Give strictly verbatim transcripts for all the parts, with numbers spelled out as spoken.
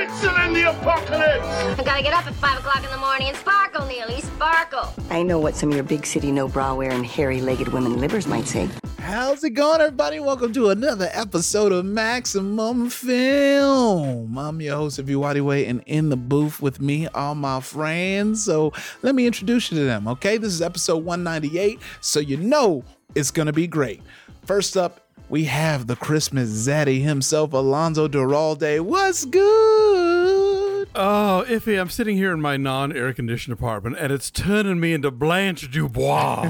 Blitzen in the apocalypse! I gotta get up at five o'clock in the morning and sparkle, Neely, sparkle. I know what some of your big city no bra wearing hairy-legged women livers might say. How's it going, everybody? Welcome to another episode of Maximum Film. I'm your host, Viwadi Way, and in the booth with me are my friends. So let me introduce you to them, okay? This is episode one ninety-eight, so you know it's gonna be great. First up, we have the Christmas zaddy himself, Alonzo Duralde. What's good? Oh, Iffy, I'm sitting here in my non-air-conditioned apartment, and it's turning me into Blanche Dubois.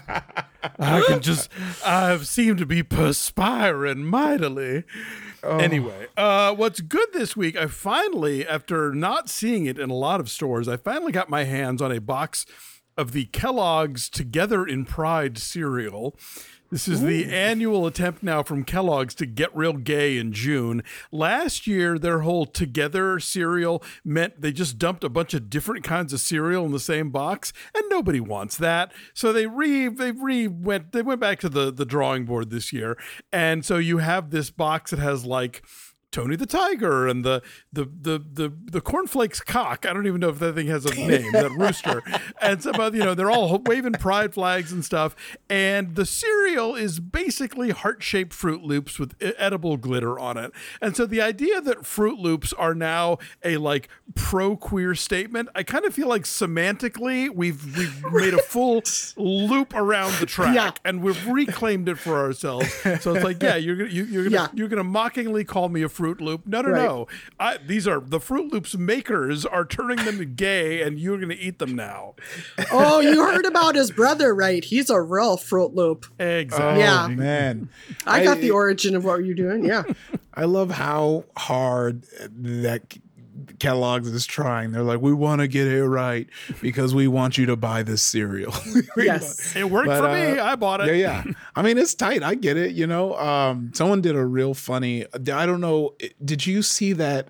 I can just, I seem to be perspiring mightily. Oh. Anyway, uh, what's good this week, I finally, after not seeing it in a lot of stores, I finally got my hands on a box of the Kellogg's Together in Pride cereal. This is Ooh. the annual attempt now from Kellogg's to get real gay in June. Last year, their whole Together cereal meant they just dumped a bunch of different kinds of cereal in the same box, and nobody wants that. So they re they re went they went back to the the drawing board this year, and so you have this box that has like Tony the Tiger and the the the the the cornflakes cock. I don't even know if that thing has a name, that rooster. And some of, you know, they're all waving pride flags and stuff. And the cereal is basically heart-shaped Fruit Loops with edible glitter on it. And so the idea that Fruit Loops are now a like pro-queer statement, I kind of feel like semantically we've we've made a full loop around the track, yeah. and we've reclaimed it for ourselves. So it's like, yeah, you're gonna you, you're gonna yeah. you're gonna mockingly call me a Fruit Loop. No, no, right. no. I, these are the Fruit Loops makers are turning them gay, and you're going to eat them now. Oh, you heard about his brother, right? He's a real Fruit Loop. Exactly. Oh, yeah, man. I got I, the origin of what you're doing. Yeah. I love how hard that Kellogg's is trying. They're like, we want to get it right because we want you to buy this cereal. Yes. It worked but, for uh, me. I bought it. Yeah, yeah. I mean, it's tight. I get it. You know, um, someone did a real funny, I don't know. Did you see that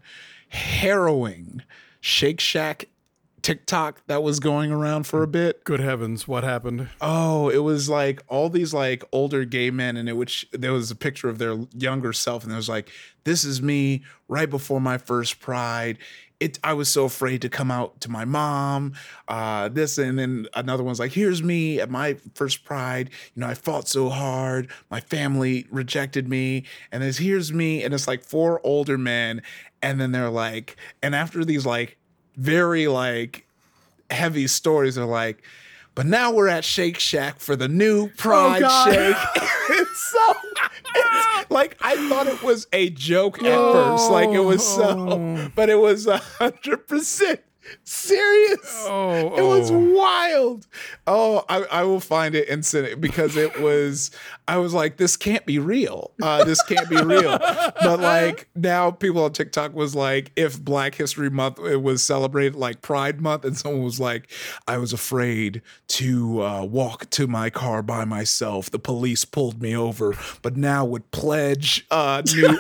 harrowing Shake Shack TikTok that was going around for a bit? Good heavens, what happened? Oh, it was like all these like older gay men, and it which there was a picture of their younger self, and it was like, this is me right before my first Pride. It I was so afraid to come out to my mom. Uh, this and then another one's like, here's me at my first Pride. You know, I fought so hard. My family rejected me, and there's here's me, and it's like four older men, and then they're like, and after these like very like heavy stories are like, but now we're at Shake Shack for the new Pride oh, Shake. It's so it's, like I thought it was a joke at oh, first, like it was so, but it was a hundred percent serious. Oh, it was oh. wild. Oh, I, I will find it and send it because it was, I was like, this can't be real. Uh, this can't be real. But like now people on TikTok was like, if Black History Month it was celebrated like Pride Month, and someone was like, I was afraid to uh, walk to my car by myself. The police pulled me over, but now would pledge uh, new.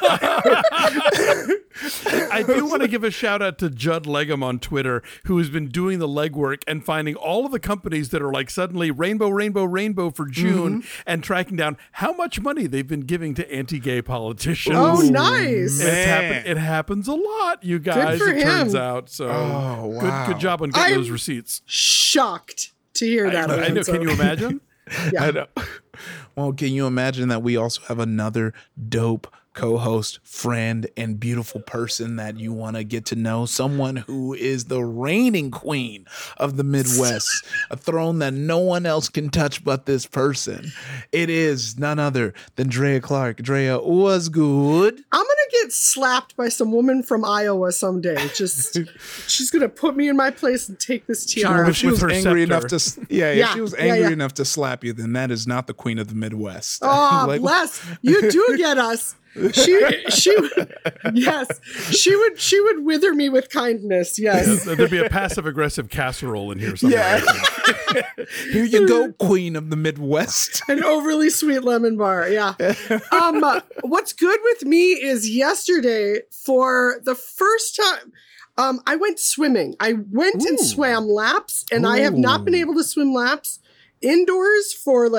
I do want to give a shout out to Judd Legum on Twitter, who has been doing the legwork and finding all of the companies that are like suddenly rainbow, rainbow, rainbow for June, mm-hmm. and tracking down how much money they've been giving to anti-gay politicians. Oh, nice. It's happen- it happens a lot, you guys, good for it him. turns out. So oh, wow. good, good job on getting I'm those receipts. Shocked to hear that. I, I know. Can you imagine? Yeah. I know. Well, can you imagine that we also have another dope co-host, friend, and beautiful person that you want to get to know, someone who is the reigning queen of the Midwest, a throne that no one else can touch but this person. It is none other than Drea Clark. Drea, what's good? I'm gonna get slapped by some woman from Iowa someday. Just she's gonna put me in my place and take this tiara. If she was angry scepter. enough to, yeah, if Yeah, she was yeah, angry yeah. enough to slap you, then that is not the queen of the Midwest. Oh, Like, bless. You do get us. She she yes, she would she would wither me with kindness. Yes. Yeah, there'd be a passive aggressive casserole in here somewhere. Yeah. Here you go, queen of the Midwest. An overly sweet lemon bar. Yeah. Um, uh, what's good with me is yesterday for the first time, um, I went swimming. I went Ooh. and swam laps, and Ooh. I have not been able to swim laps indoors for like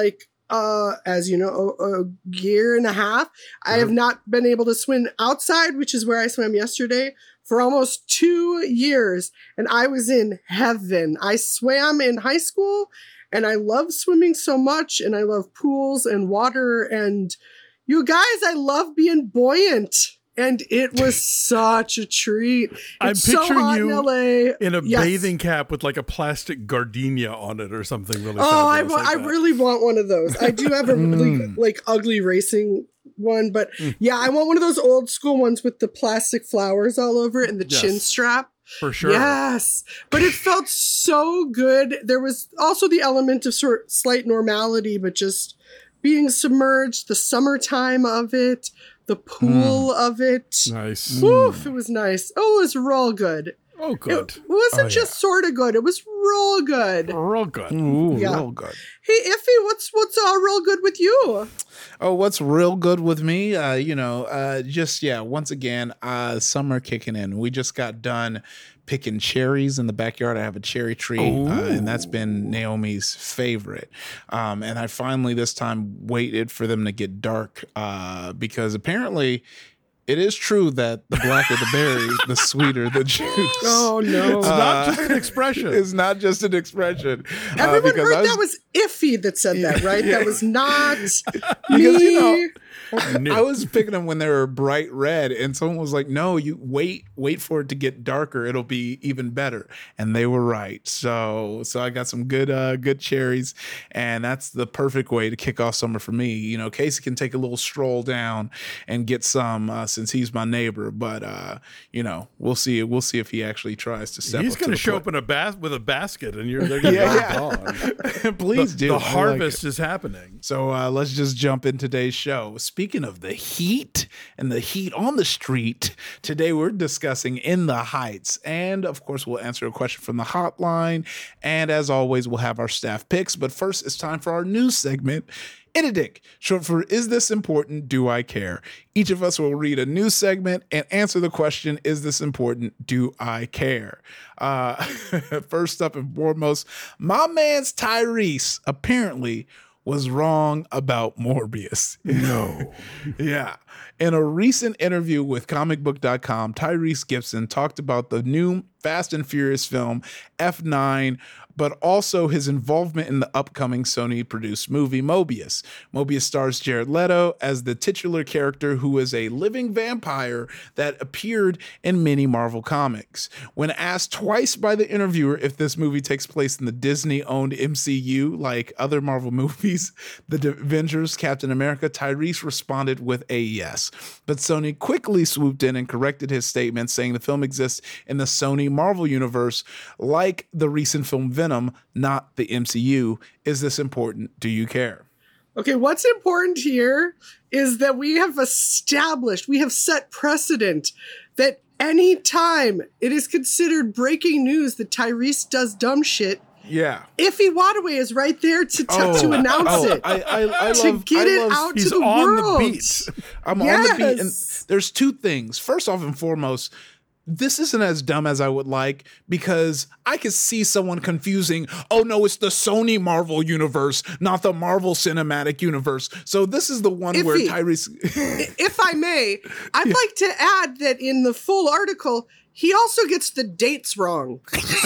uh, as you know, a, a year and a half. I have not been able to swim outside, which is where I swam yesterday, for almost two years. And I was in heaven. I swam in high school and I love swimming so much. And I love pools and water. And you guys, I love being buoyant. And it was such a treat. It's I'm so picturing hot you in L A. in a Yes. bathing cap with like a plastic gardenia on it or something really Oh, I, fabulous wa- like I that. really want one of those. I do have a really like ugly racing one, but yeah, I want one of those old school ones with the plastic flowers all over it and the Yes. chin strap. For sure. Yes, but it felt so good. There was also the element of sort of slight normality, but just being submerged, the summertime of it, the pool of it. Nice. Woof, it was nice. Oh, it was real good. Oh, good. It wasn't Oh, just sort of good. It was real good. Real good. Ooh, Yeah. real good. Hey, Iffy, what's what's uh, real good with you? Oh, what's real good with me? Uh, you know, uh, just yeah. Once again, uh, summer kicking in. We just got done picking cherries in the backyard. I have a cherry tree, uh, and that's been Naomi's favorite. Um, and I finally this time waited for them to get dark uh, because apparently. It is true that the blacker the berry, the sweeter the juice. Oh no! It's not just an expression. It's not just an expression. Uh, Everyone because heard I was- that was Iffy that said that, right? Yeah. That was not Because, me. you know, New. I was picking them when they were bright red, and someone was like, "No, you wait, wait for it to get darker. It'll be even better." And they were right. So, so I got some good, uh, good cherries, and that's the perfect way to kick off summer for me. You know, Casey can take a little stroll down and get some uh, since he's my neighbor. But uh, you know, we'll see. We'll see if he actually tries to step. He's up going to the show plate. up in a bas- with a basket, and you're they're going to Yeah, yeah, yeah. Please the, do. The I like harvest it. is happening. So uh, let's just jump in today's show. Speaking of the heat and the heat on the street, today we're discussing In the Heights. And of course, we'll answer a question from the hotline. And as always, we'll have our staff picks. But first, it's time for our news segment. In a Dick, short for Is This Important? Do I Care? Each of us will read a news segment and answer the question, Is this important? Do I care? Uh, first up and foremost, my man's Tyrese apparently was wrong about Morbius. No. Yeah. In a recent interview with comic book dot com, Tyrese Gibson talked about the new Fast and Furious film F nine, but also his involvement in the upcoming Sony-produced movie Mobius. Mobius stars Jared Leto as the titular character who is a living vampire that appeared in many Marvel comics. When asked twice by the interviewer if this movie takes place in the Disney-owned M C U like other Marvel movies, The Avengers, Captain America, Tyrese responded with a yes. But Sony quickly swooped in and corrected his statement, saying the film exists in the Sony Marvel universe like the recent film Venom, not the M C U. Is this important? Do you care? Okay, what's important here is that we have established, we have set precedent that any time it is considered breaking news that Tyrese does dumb shit, Yeah. Iffy Wadaway is right there to t- to announce oh, it. I, I, I to love, get I it love- out He's to the on world. the beat. I'm on the beat. And Yes. there's two things. First off and foremost, this isn't as dumb as I would like because I could see someone confusing, oh no, it's the Sony Marvel universe, not the Marvel Cinematic Universe. So this is the one where Iffy. Tyrese... If I may, I'd like to add that in the full article, he also gets the dates wrong.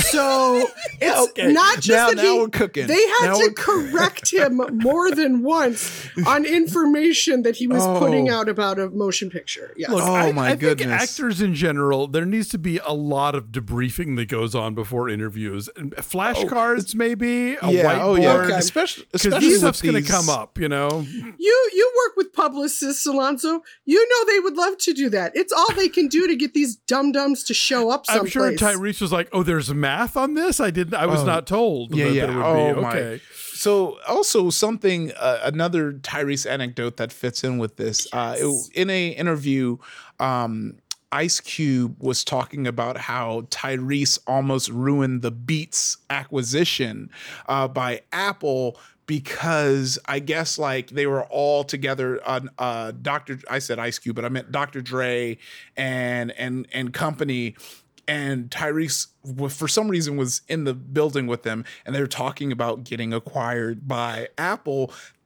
So it's Okay. not just Now- that now he, we're cooking. they had Now to we're- correct him more than once on information that he was Oh. putting out about a motion picture. Yes. Look, Oh, I, my I think goodness. actors in general, there needs to be a lot of debriefing that goes on before interviews. And flashcards, maybe a yeah, whiteboard. oh yeah, Okay. especially Because especially this with stuff's going to these- come up, you know. You you work with publicists, Alonso. You know they would love to do that. It's all they can do to get these dum dums to show up I'm someplace. sure Tyrese was like, "Oh, there's math on this. I didn't. I was Oh, not told yeah, that yeah. there would Oh, be." my. Okay. So also something, uh, another Tyrese anecdote that fits in with this. Uh, it- in a interview, um, Ice Cube was talking about how Tyrese almost ruined the Beats acquisition uh, by Apple because I guess like they were all together on uh, Doctor I said Ice Cube, but I meant Doctor Dre and and and company. And Tyrese, for some reason, was in the building with them, and they were talking about getting acquired by Apple.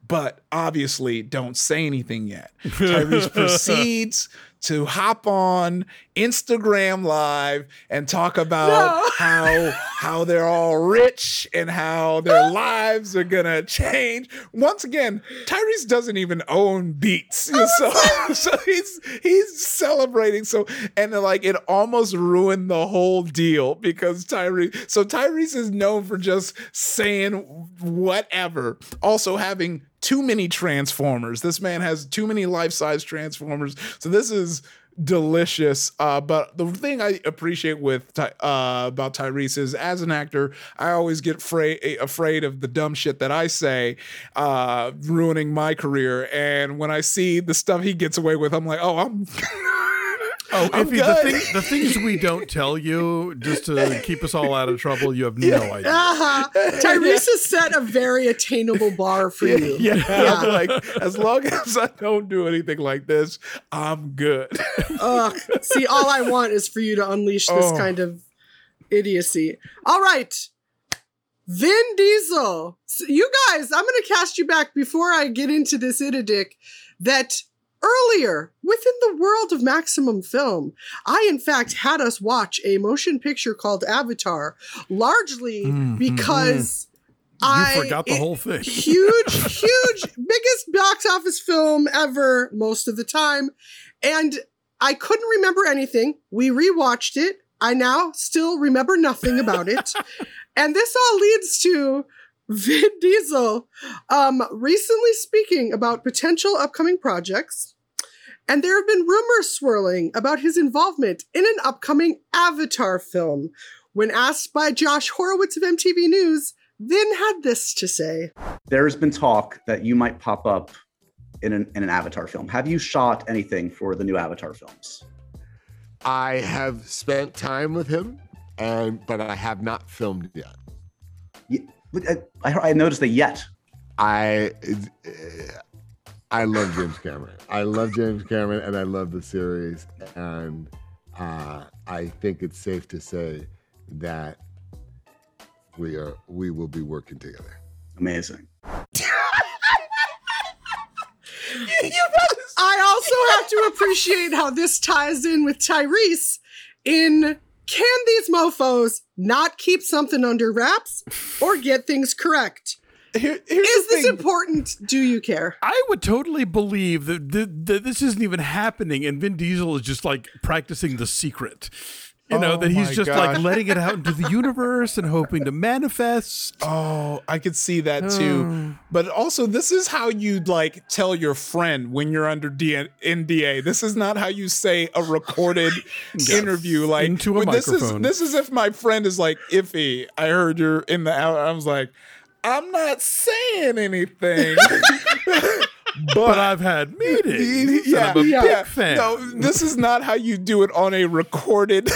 but obviously don't say anything yet. Tyrese proceeds to hop on Instagram Live and talk about No. how how they're all rich and how their lives are gonna change. Once again, Tyrese doesn't even own Beats, so so he's he's celebrating. So and like it almost ruined the whole deal because Tyrese. So Tyrese is known for just saying whatever. Also having too many Transformers. This man has too many life-size Transformers. So this is delicious. Uh, but the thing I appreciate with Ty- uh, about Tyrese is, as an actor, I always get fra- afraid of the dumb shit that I say, uh, ruining my career. And when I see the stuff he gets away with, I'm like, oh, I'm. Oh, I'm Iffy, the, good. thing, the things we don't tell you just to keep us all out of trouble, you have no idea. Uh-huh. Tyrese has set a very attainable bar for you. Yeah, Yeah. I'm like, as long as I don't do anything like this, I'm good. Ugh. See, all I want is for you to unleash this Oh. kind of idiocy. All right. Vin Diesel. So you guys, I'm going to cast you back before I get into this Itadick that earlier within the world of Maximum Film, I in fact had us watch a motion picture called Avatar, largely Mm, because You I forgot the it- whole thing. huge, huge, biggest box office film ever most of the time. And I couldn't remember anything. We rewatched it. I now still remember nothing about it. And this all leads to Vin Diesel um, recently speaking about potential upcoming projects. And there have been rumors swirling about his involvement in an upcoming Avatar film. When asked by Josh Horowitz of M T V News, Vin had this to say. There's been talk that you might pop up in an, in an Avatar film. Have you shot anything for the new Avatar films? I have spent time with him, and but I have not filmed yet. Yeah, but I, I, I noticed that yet. I uh, I love James Cameron. I love James Cameron, and I love the series. And uh, I think it's safe to say that we are we will be working together. Amazing. I also have to appreciate how this ties in with Tyrese in can these mofos not keep something under wraps or get things correct? Here, here's Is the this thing. important? Do you care? I would totally believe that, that, that this isn't even happening, and Vin Diesel is just like practicing The Secret. You know, Oh that he's my just gosh. like letting it out into the universe and hoping to manifest. Oh, I could see that too. Oh. But also, this is how you like tell your friend when you're under D- N D A. This is not how you say a recorded interview. Like Into a when this is microphone. this is if my friend is like, Iffy, I heard you're in the out. I was like, I'm not saying anything. But I've had meetings. and I'm a yeah. big fan. No, this is not how you do it on a recorded.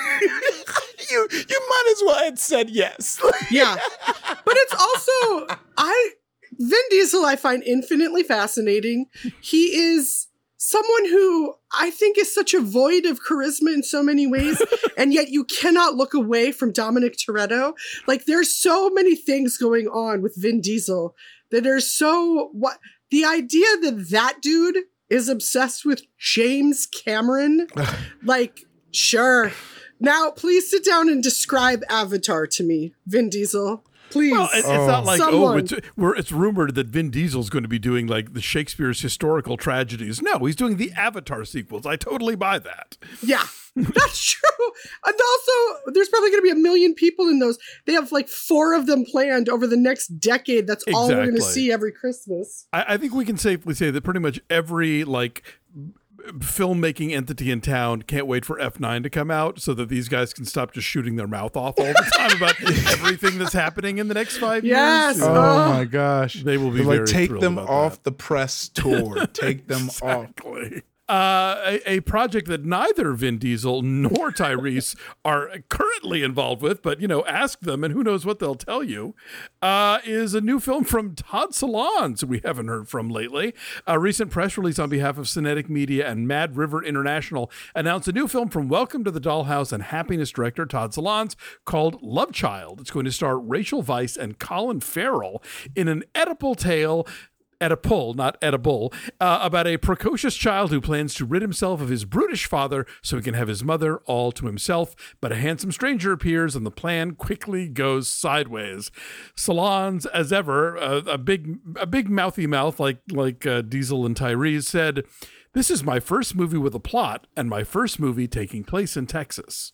you you might as well have said yes. Yeah. But it's also, I, Vin Diesel, I find infinitely fascinating. He is someone who I think is such a void of charisma in so many ways, and yet you cannot look away from Dominic Toretto. Like, there's so many things going on with Vin Diesel that are so, what, the idea that that dude is obsessed with James Cameron, like, sure. Now, please sit down and describe Avatar to me, Vin Diesel. Please. Well, it- it's not like, Someone. oh, it's, we're, it's rumored that Vin Diesel's going to be doing like the Shakespeare's historical tragedies. No, he's doing the Avatar sequels. I totally buy that. Yeah, that's true. And also, there's probably going to be a million people in those. They have like four of them planned over the next decade. That's all we're going to Exactly. see every Christmas. I, I think we can safely say that pretty much every like filmmaking entity in town can't wait for F nine to come out so that these guys can stop just shooting their mouth off all the time about everything that's happening in the next five Yes. years. Oh, Oh my gosh. They will be They're like, very take thrilled them about off that. the press tour. Take them off. Exactly. Uh, a, a project that neither Vin Diesel nor Tyrese are currently involved with, but, you know, ask them and who knows what they'll tell you, uh, is a new film from Todd Solondz, who we haven't heard from lately. A recent press release on behalf of Cinetic Media and Mad River International announced a new film from Welcome to the Dollhouse and Happiness director Todd Solondz called Love Child. It's going to star Rachel Weisz and Colin Farrell in an Oedipal tale Oedipal, not edible, uh, about a precocious child who plans to rid himself of his brutish father so he can have his mother all to himself. But a handsome stranger appears and the plan quickly goes sideways. Salons, as ever, uh, a big a big mouthy mouth like, like uh, Diesel and Tyrese said, "This is my first movie with a plot and my first movie taking place in Texas."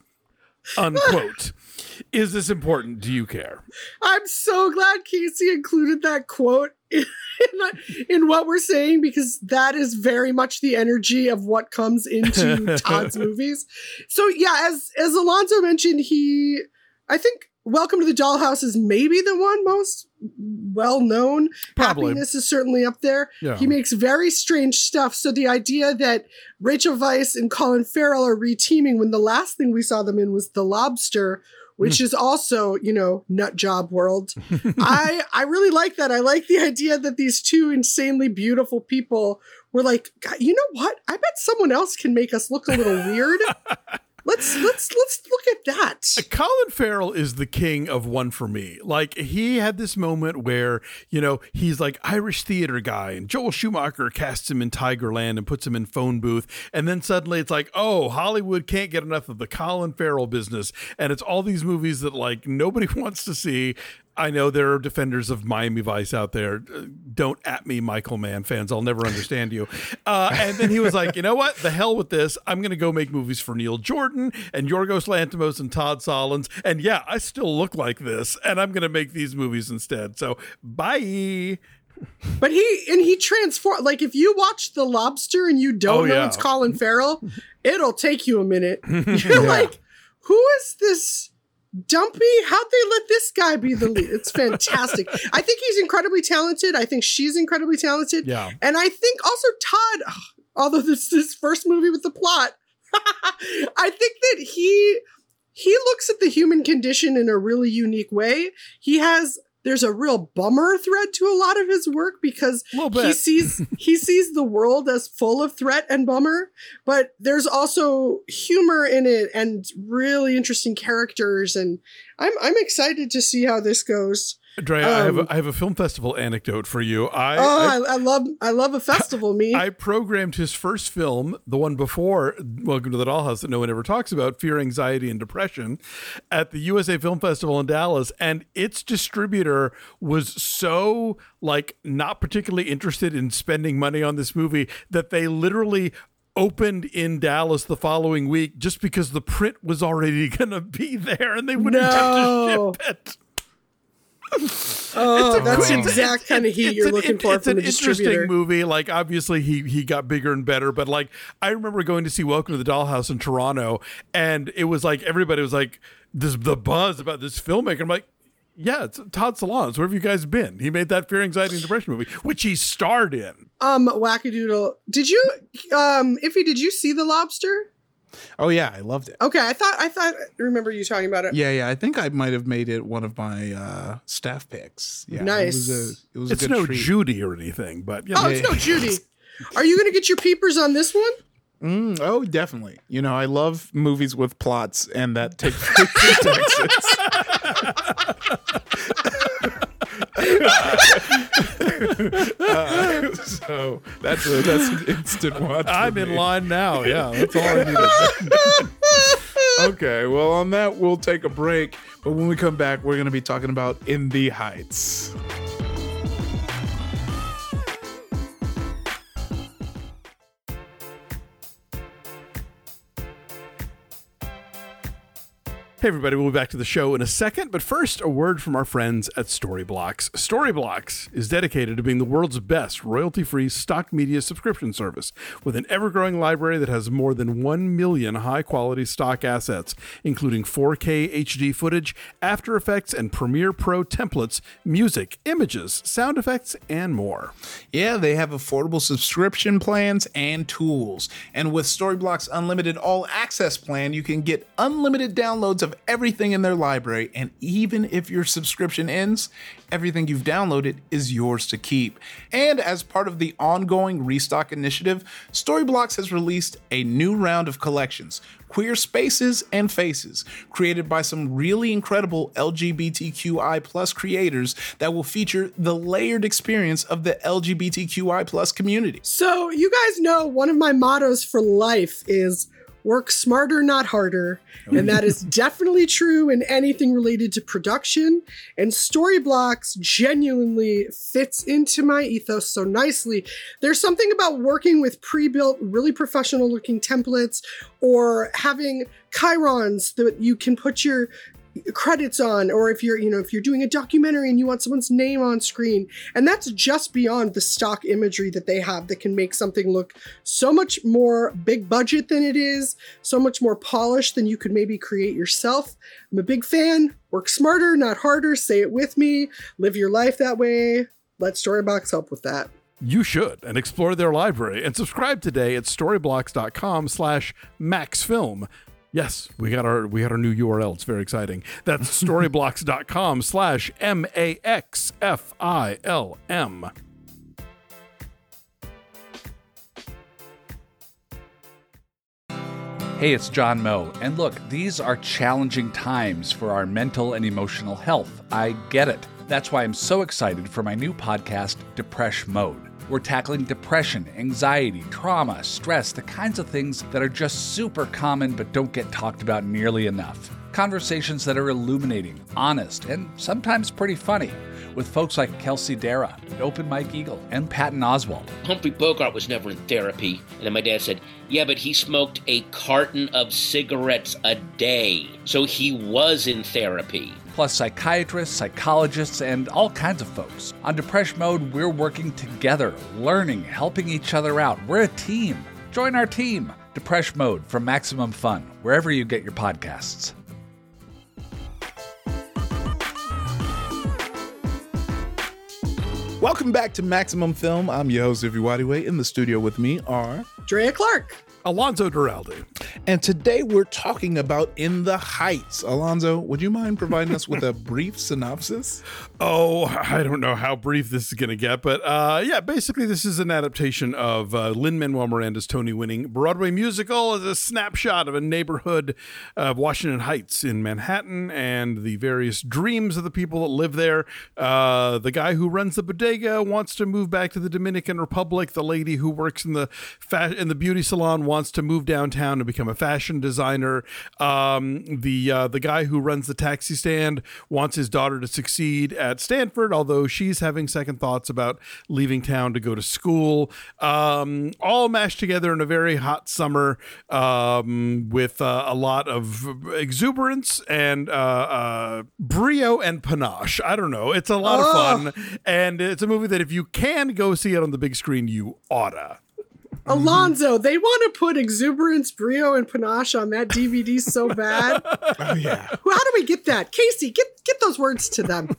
Unquote. Is this important? Do you care? I'm so glad Casey included that quote in, in, in what we're saying, because that is very much the energy of what comes into Todd's movies. So yeah, as as Alonso mentioned, he, I think Welcome to the Dollhouse is maybe the one most well-known. Probably. Happiness is certainly up there. Yeah. He makes very strange stuff. So the idea that Rachel Weisz and Colin Farrell are re-teaming when the last thing we saw them in was The Lobster, which is also, you know, nut job world. I I really like that. I like the idea that these two insanely beautiful people were like, God, you know what? I bet someone else can make us look a little weird. Let's let's let's look at that. Colin Farrell is the king of one for me. Like, he had this moment where, you know, he's like Irish theater guy, and Joel Schumacher casts him in Tigerland and puts him in Phone Booth, and then suddenly it's like, oh, Hollywood can't get enough of the Colin Farrell business, and it's all these movies that like nobody wants to see. I know there are defenders of Miami Vice out there. Don't at me, Michael Mann fans. I'll never understand you. Uh, and then he was like, you know what? The hell with this. I'm going to go make movies for Neil Jordan and Yorgos Lanthimos and Todd Solondz. And yeah, I still look like this, and I'm going to make these movies instead. So bye. But he and he transformed. Like, if you watch The Lobster and you don't Oh, know yeah. it's Colin Farrell, it'll take you a minute. You're Yeah. like, who is this dumpy? How'd they let this guy be the lead? It's fantastic. I think he's incredibly talented. I think she's incredibly talented. Yeah. And I think also Todd, although this is his first movie with the plot, I think that he he looks at the human condition in a really unique way. He has there's a real bummer thread to a lot of his work, because Little he bit. sees he sees the world as full of threat and bummer, but there's also humor in it and really interesting characters, and I'm I'm excited to see how this goes. Drea, I, have Um, a, I have a film festival anecdote for you. I, Oh, I I, I love I love a festival, me. I programmed his first film, the one before Welcome to the Dollhouse that no one ever talks about, Fear, Anxiety, and Depression, at the U S A Film Festival in Dallas. And its distributor was so like not particularly interested in spending money on this movie that they literally opened in Dallas the following week just because the print was already going to be there and they wouldn't No. have to ship it. Oh, It's a that's the cool- exact kind of heat it's you're an- looking it- for it's from an a distributor. interesting movie. Like, obviously, he he got bigger and better. But like, I remember going to see Welcome to the Dollhouse in Toronto, and it was like everybody was like, "This the buzz about this filmmaker." I'm like, "Yeah, it's Todd Solondz. Where have you guys been? He made that Fear, Anxiety, and Depression movie, which he starred in." Um, Wackadoodle. Did you, um, Iffy? Did you see The Lobster? Oh yeah, I loved it. Okay, I thought I thought I remember you talking about it. Yeah, yeah. I think I might have made it one of my uh, staff picks. Yeah, Nice. It was a, it was It's a good no treat. Judy or anything, but you know, Oh, it's no Judy. Are you going to get your peepers on this one? Mm, oh, definitely. You know, I love movies with plots and that take place in Texas. Uh, so that's a, that's an instant watch. for I'm in me. line now. Yeah, that's all I needed. Okay, well, on that, we'll take a break. But when we come back, we're going to be talking about In the Heights. Hey everybody, we'll be back to the show in a second, but first, a word from our friends at Storyblocks. Storyblocks is dedicated to being the world's best royalty-free stock media subscription service, with an ever-growing library that has more than one million high-quality stock assets, including four K H D footage, After Effects and Premiere Pro templates, music, images, sound effects, and more. Yeah, they have affordable subscription plans and tools. And with Storyblocks Unlimited All Access plan, you can get unlimited downloads of of everything in their library, and even if your subscription ends, everything you've downloaded is yours to keep. And as part of the ongoing Restock initiative, Storyblocks has released a new round of collections, Queer Spaces and Faces, created by some really incredible L G B T Q I plus creators that will feature the layered experience of the L G B T Q I plus community. So you guys know one of my mottos for life is work smarter, not harder. And that is definitely true in anything related to production. And Storyblocks genuinely fits into my ethos so nicely. There's something about working with pre-built, really professional looking templates, or having chyrons that you can put your credits on, or if you're, you know, if you're doing a documentary and you want someone's name on screen. And that's just beyond the stock imagery that they have that can make something look so much more big budget than it is, so much more polished than you could maybe create yourself. I'm a big fan. Work smarter, not harder. Say it with me. Live your life that way. Let Storyblocks help with that. You should, and explore their library and subscribe today at storyblocks.com slash maxfilm. Yes, we got our we got our new U R L. It's very exciting. That's storyblocks.com slash M A X F I L M. Hey, it's John Moe. And look, these are challenging times for our mental and emotional health. I get it. That's why I'm so excited for my new podcast, Depresh Mode. We're tackling depression, anxiety, trauma, stress, the kinds of things that are just super common but don't get talked about nearly enough. Conversations that are illuminating, honest, and sometimes pretty funny, with folks like Kelsey Dara, Open Mike Eagle, and Patton Oswalt. Humphrey Bogart was never in therapy. And then my dad said, yeah, but he smoked a carton of cigarettes a day, so he was in therapy. Plus psychiatrists, psychologists, and all kinds of folks. On Depresh Mode, we're working together, learning, helping each other out. We're a team. Join our team. Depresh Mode from Maximum Fun, wherever you get your podcasts. Welcome back to Maximum Film. I'm your host, Ivy Wadiway. In the studio with me are Drea Clark, Alonzo Duralde. And today we're talking about In the Heights. Alonzo, would you mind providing us with a brief synopsis? Oh, I don't know how brief this is going to get, but uh, yeah, basically this is an adaptation of uh, Lin-Manuel Miranda's Tony-winning Broadway musical as a snapshot of a neighborhood of Washington Heights in Manhattan and the various dreams of the people that live there. Uh, the guy who runs the bodega wants to move back to the Dominican Republic. The lady who works in the fa- in the beauty salon wants to move downtown and become a fashion designer. Um, the uh, the guy who runs the taxi stand wants his daughter to succeed at Stanford, although she's having second thoughts about leaving town to go to school. Um, all mashed together in a very hot summer um, with uh, a lot of exuberance and uh, uh, brio and panache. I don't know. It's a lot oh. of fun, and it's a movie that if you can go see it on the big screen, you oughta. Alonzo, they want to put exuberance, brio, and panache on that D V D so bad. Oh, yeah. How do we get that? Casey, get get those words to them.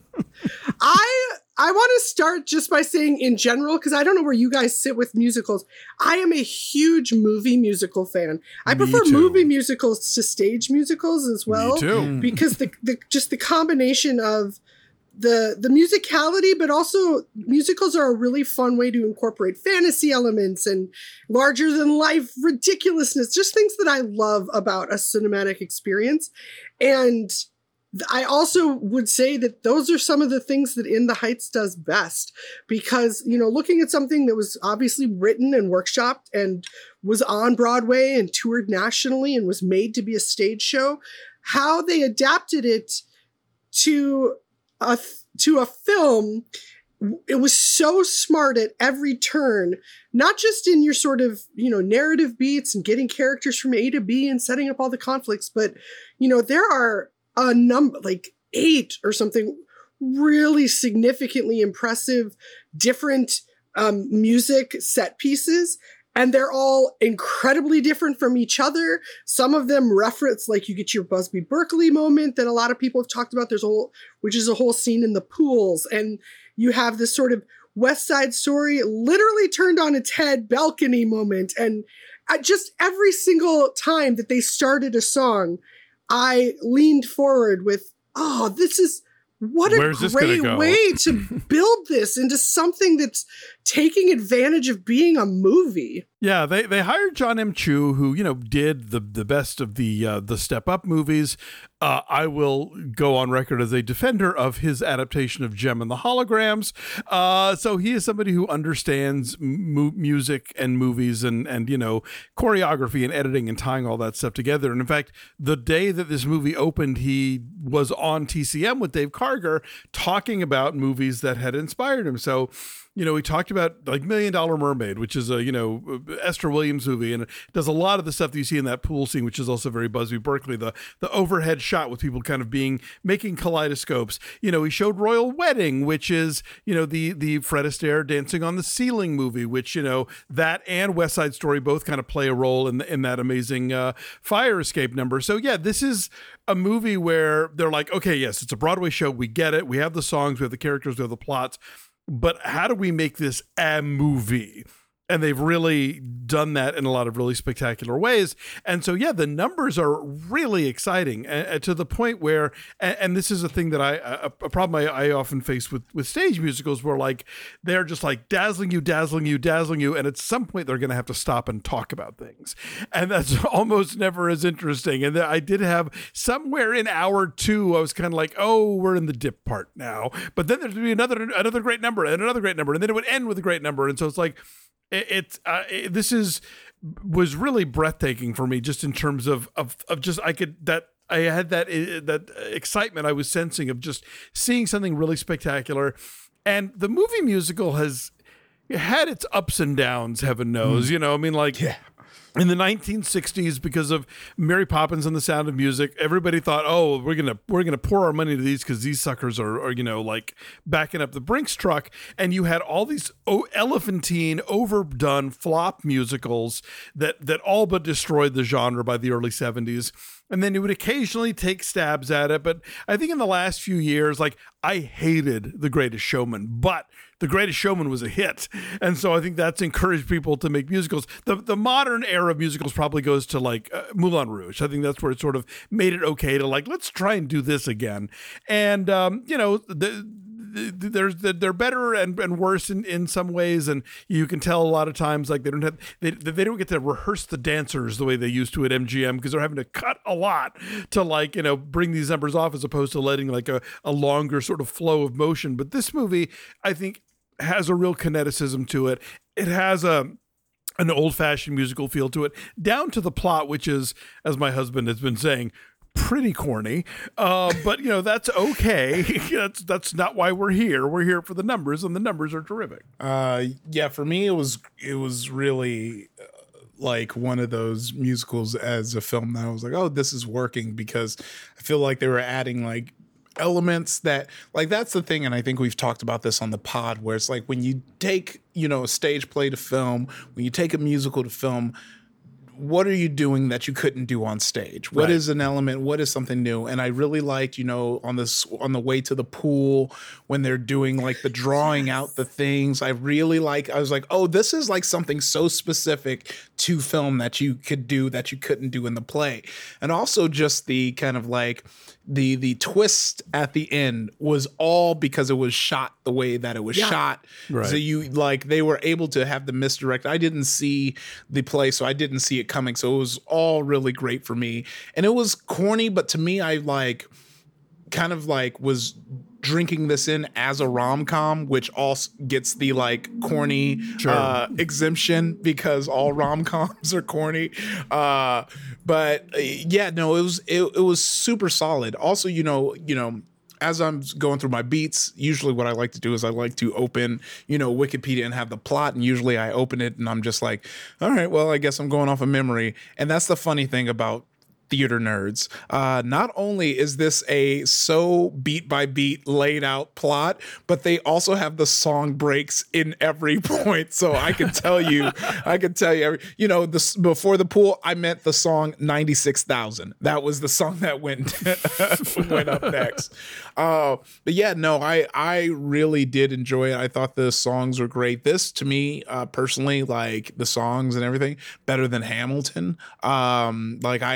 I I want to start just by saying in general, because I don't know where you guys sit with musicals. I am a huge movie musical fan. I Me prefer too. movie musicals to stage musicals as well. Me too. Because the, the just the combination of the the musicality, but also musicals are a really fun way to incorporate fantasy elements and larger than life ridiculousness, just things that I love about a cinematic experience. And I also would say that those are some of the things that In the Heights does best, because, you know, looking at something that was obviously written and workshopped and was on Broadway and toured nationally and was made to be a stage show, how they adapted it to a to a film, it was so smart at every turn, not just in your sort of, you know, narrative beats and getting characters from A to B and setting up all the conflicts, but, you know, there are a number, like eight or something, really significantly impressive, different um, music set pieces. And they're all incredibly different from each other. Some of them reference, like you get your Busby Berkeley moment that a lot of people have talked about. There's a whole, which is a whole scene in the pools. And you have this sort of West Side Story literally turned on its head balcony moment. And just every single time that they started a song, I leaned forward with, oh, this is what a Where's this gonna great go? way to build this into something that's taking advantage of being a movie. Yeah, they, they hired John M. Chu, who, you know, did the the best of the uh, the Step Up movies. Uh, I will go on record as a defender of his adaptation of Gem and the Holograms. Uh, so he is somebody who understands mu- music and movies and, and, you know, choreography and editing and tying all that stuff together. And in fact, the day that this movie opened, he was on T C M with Dave Karger talking about movies that had inspired him. So, you know, we talked about like Million Dollar Mermaid, which is a, you know, Esther Williams movie, and it does a lot of the stuff that you see in that pool scene, which is also very Busby Berkeley, the the overhead shot with people kind of being, making kaleidoscopes. You know, he showed Royal Wedding, which is, you know, the, the Fred Astaire Dancing on the Ceiling movie, which, you know, that and West Side Story both kind of play a role in, in that amazing uh, fire escape number. So yeah, this is a movie where they're like, okay, yes, it's a Broadway show. We get it. We have the songs, we have the characters, we have the plots. But how do we make this a movie? And they've really done that in a lot of really spectacular ways. And so, yeah, the numbers are really exciting uh, to the point where, and, and this is a thing that I, a, a problem I, I often face with, with stage musicals where like, they're just like dazzling you, dazzling you, dazzling you. And at some point they're going to have to stop and talk about things. And that's almost never as interesting. And I did have somewhere in hour two, I was kind of like, oh, we're in the dip part now. But then there'd be another, another great number and another great number. And then it would end with a great number. And so it's like, It's uh, it, this is was really breathtaking for me, just in terms of of of just I could that I had that uh, that excitement I was sensing of just seeing something really spectacular, and the movie musical has had its ups and downs. Heaven knows, mm. you know. I mean, like yeah. In the nineteen sixties, because of Mary Poppins and the Sound of Music, everybody thought, "Oh, we're gonna we're gonna pour our money to these because these suckers are, are, you know, like backing up the Brinks truck." And you had all these oh, elephantine, overdone flop musicals that that all but destroyed the genre by the early seventies. And then you would occasionally take stabs at it. But I think in the last few years, like, I hated The Greatest Showman, but The Greatest Showman was a hit. And so I think that's encouraged people to make musicals. The the modern era of musicals probably goes to like uh, Moulin Rouge. I think that's where it sort of made it okay to like, let's try and do this again. And, um, you know, the, There's they're better and, and worse in, in some ways, and you can tell a lot of times like they don't have they they don't get to rehearse the dancers the way they used to at M G M because they're having to cut a lot to like, you know, bring these numbers off as opposed to letting like a, a longer sort of flow of motion. But this movie, I think, has a real kineticism to it. It has a an old-fashioned musical feel to it, down to the plot, which is, as my husband has been saying, pretty corny, uh, but you know, that's okay. that's that's not why we're here. We're here for the numbers, and the numbers are terrific. Uh, yeah, for me, it was it was really uh, like one of those musicals as a film that I was like, oh, this is working, because I feel like they were adding like elements that, like, that's the thing, and I think we've talked about this on the pod, where it's like when you take, you know, a stage play to film, when you take a musical to film, what are you doing that you couldn't do on stage? What right. is an element? What is something new? And I really liked, you know, on this, on the way to the pool, when they're doing like the drawing yes. out the things, I really like, I was like, oh, this is like something so specific to film that you could do that you couldn't do in the play. And also just the kind of like the, the twist at the end was all because it was shot the way that it was yeah. shot. Right. So you like, they were able to have the misdirect. I didn't see the play, so I didn't see it coming. So it was all really great for me. And it was corny, but to me, I like kind of like was drinking this in as a rom-com, which also gets the like corny sure. uh, exemption because all rom-coms are corny. Uh, but uh, yeah, no, it was, it, it was super solid. Also, you know, you know, as I'm going through my beats, usually what I like to do is I like to open, you know, Wikipedia and have the plot. And usually I open it and I'm just like, all right, well, I guess I'm going off of memory. And that's the funny thing about theater nerds. Uh, not only is this a so beat by beat laid out plot, but they also have the song breaks in every point. So I can tell you, I can tell you, every, you know, this before the pool, I meant the song ninety-six thousand. That was the song that went went up next. Uh, but yeah, no, I I really did enjoy it. I thought the songs were great. This to me, uh, personally, like the songs and everything, better than Hamilton. Um, like I I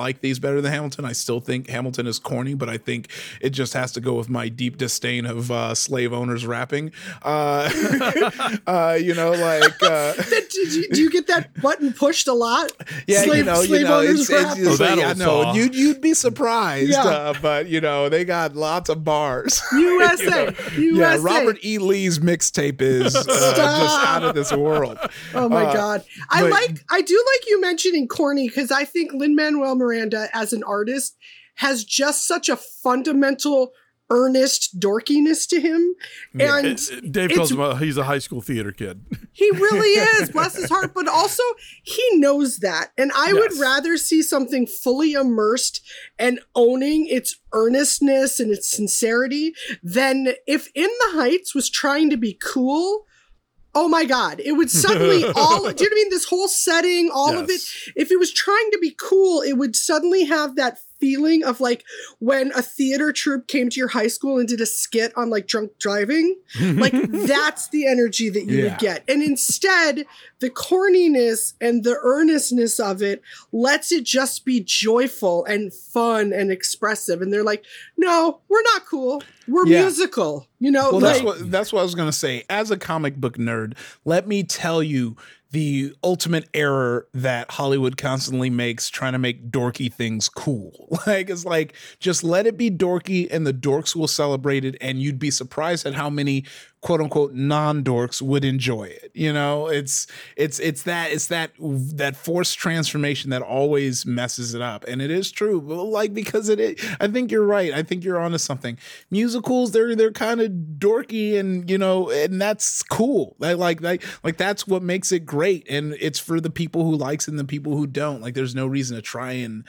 like these better than Hamilton. I still think Hamilton is corny, but I think it just has to go with my deep disdain of uh, slave owners rapping. Uh, uh, you know, like uh, Did you, do you get that button pushed a lot? yeah, slave, you know, slave you know, owners it's, rap? it's, it's Oh, like, that yeah, old no, song. you'd you'd be surprised, Yeah. uh, but you know, they got lots of bars. U S A, You know? U S A. Yeah, Robert E. Lee's mixtape is uh, just out of this world. Oh my Uh, god. I but- like I do like you mentioning corny because I think Lin-Manuel Miranda as an artist has just such a fundamental earnest dorkiness to him. And Uh, Dave it's- calls him a, he's a high school theater kid. he really is, bless his heart, but also he knows that. And I would Yes. rather see something fully immersed and owning its earnestness and its sincerity than if In the Heights was trying to be cool. Oh my God. It would suddenly all, do you know what I mean? This whole setting, all of it. Yes. If it was trying to be cool, it would suddenly have that feeling of like when a theater troupe came to your high school and did a skit on like drunk driving. Like that's the energy that you Yeah. would get. And instead, the corniness and the earnestness of it lets it just be joyful and fun and expressive. And they're like, no, we're not cool. We're Yeah. musical. You know, Well, like, that's what that's what I was gonna say. As a comic book nerd, let me tell you the ultimate error that Hollywood constantly makes, trying to make dorky things cool. Like it's like just let it be dorky, and the dorks will celebrate it, and you'd be surprised at how many quote unquote non-dorks would enjoy it. You know, it's it's it's that it's that that forced transformation that always messes it up. And it is true, but like because it is, I think you're right. I think you're onto something. Musicals, they're they're kind of dorky, and you know, and that's cool. Like like like like that's what makes it great. And it's for the people who likes it and the people who don't. Like there's no reason to try and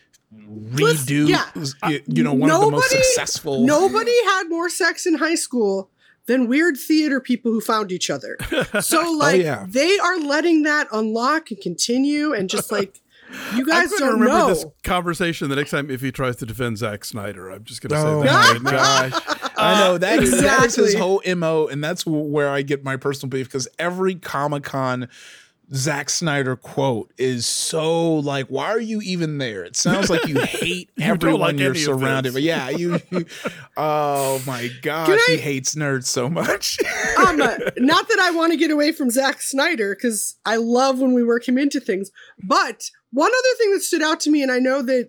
redo yeah. you, you know one of the most successful. Nobody had more sex in high school than weird theater people who found each other. So like yeah. they are letting that unlock and continue and just like you guys I'm going to don't remember know. this conversation the next time if he tries to defend Zack Snyder. I'm just going to Oh say that. my right now. gosh. I know that is, that is his Exactly. whole M O, and that's where I get my personal beef because every Comic-Con Zack Snyder quote is so like, why are you even there? It sounds like you hate You don't everyone like you're any of surrounded. this. But yeah, you, you oh my gosh, Can he I- hates nerds so much. um, uh, not that I want to get away from Zack Snyder because I love when we work him into things. But one other thing that stood out to me, and I know that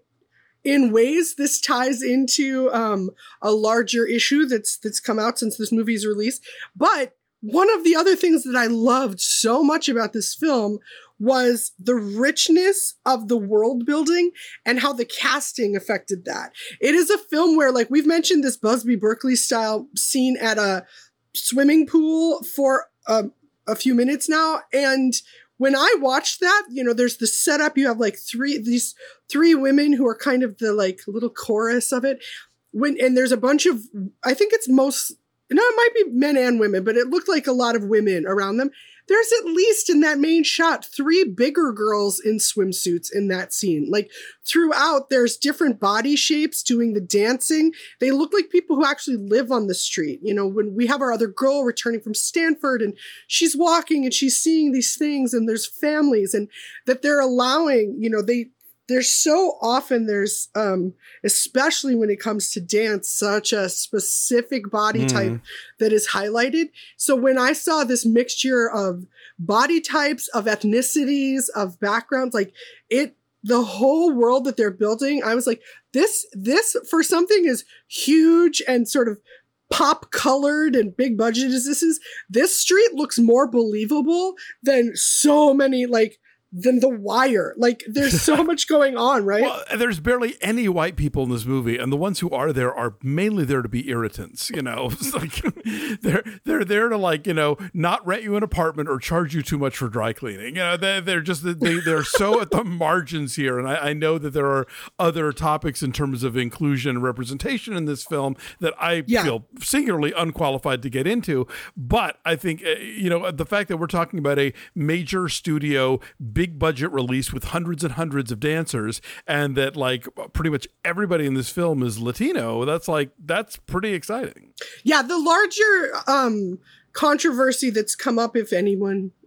in ways this ties into um, a larger issue that's that's come out since this movie's release. But one of the other things that I loved so much about this film was the richness of the world building and how the casting affected that. It is a film where, like we've mentioned, this Busby Berkeley style scene at a swimming pool for a, a few minutes now. And when I watched that, you know, there's the setup. You have like three, these three women who are kind of the like little chorus of it. When, and there's a bunch of, I think it's most, no, it might be men and women, but it looked like a lot of women around them. There's at least in that main shot, three bigger girls in swimsuits in that scene. Like throughout, there's different body shapes doing the dancing. They look like people who actually live on the street. You know, when we have our other girl returning from Stanford and she's walking and she's seeing these things and there's families and that they're allowing, you know, they, there's so often there's, um, especially when it comes to dance, such a specific body Mm. type that is highlighted. So when I saw this mixture of body types, of ethnicities, of backgrounds, like it, the whole world that they're building, I was like, this, this for something as huge and sort of pop colored and big budget as this is, this street looks more believable than so many like than The Wire. Like there's so much going on, right? Well, there's barely any white people in this movie, and the ones who are there are mainly there to be irritants. You know, it's like they're they're there to like you know not rent you an apartment or charge you too much for dry cleaning. You know, they they're just they they're so at the margins here, and I, I know that there are other topics in terms of inclusion and representation in this film that I Yeah. feel singularly unqualified to get into. But I think uh, you know the fact that we're talking about a major studio, big budget release with hundreds and hundreds of dancers, and that like pretty much everybody in this film is Latino, that's like that's pretty exciting. Yeah, the larger um controversy that's come up, if anyone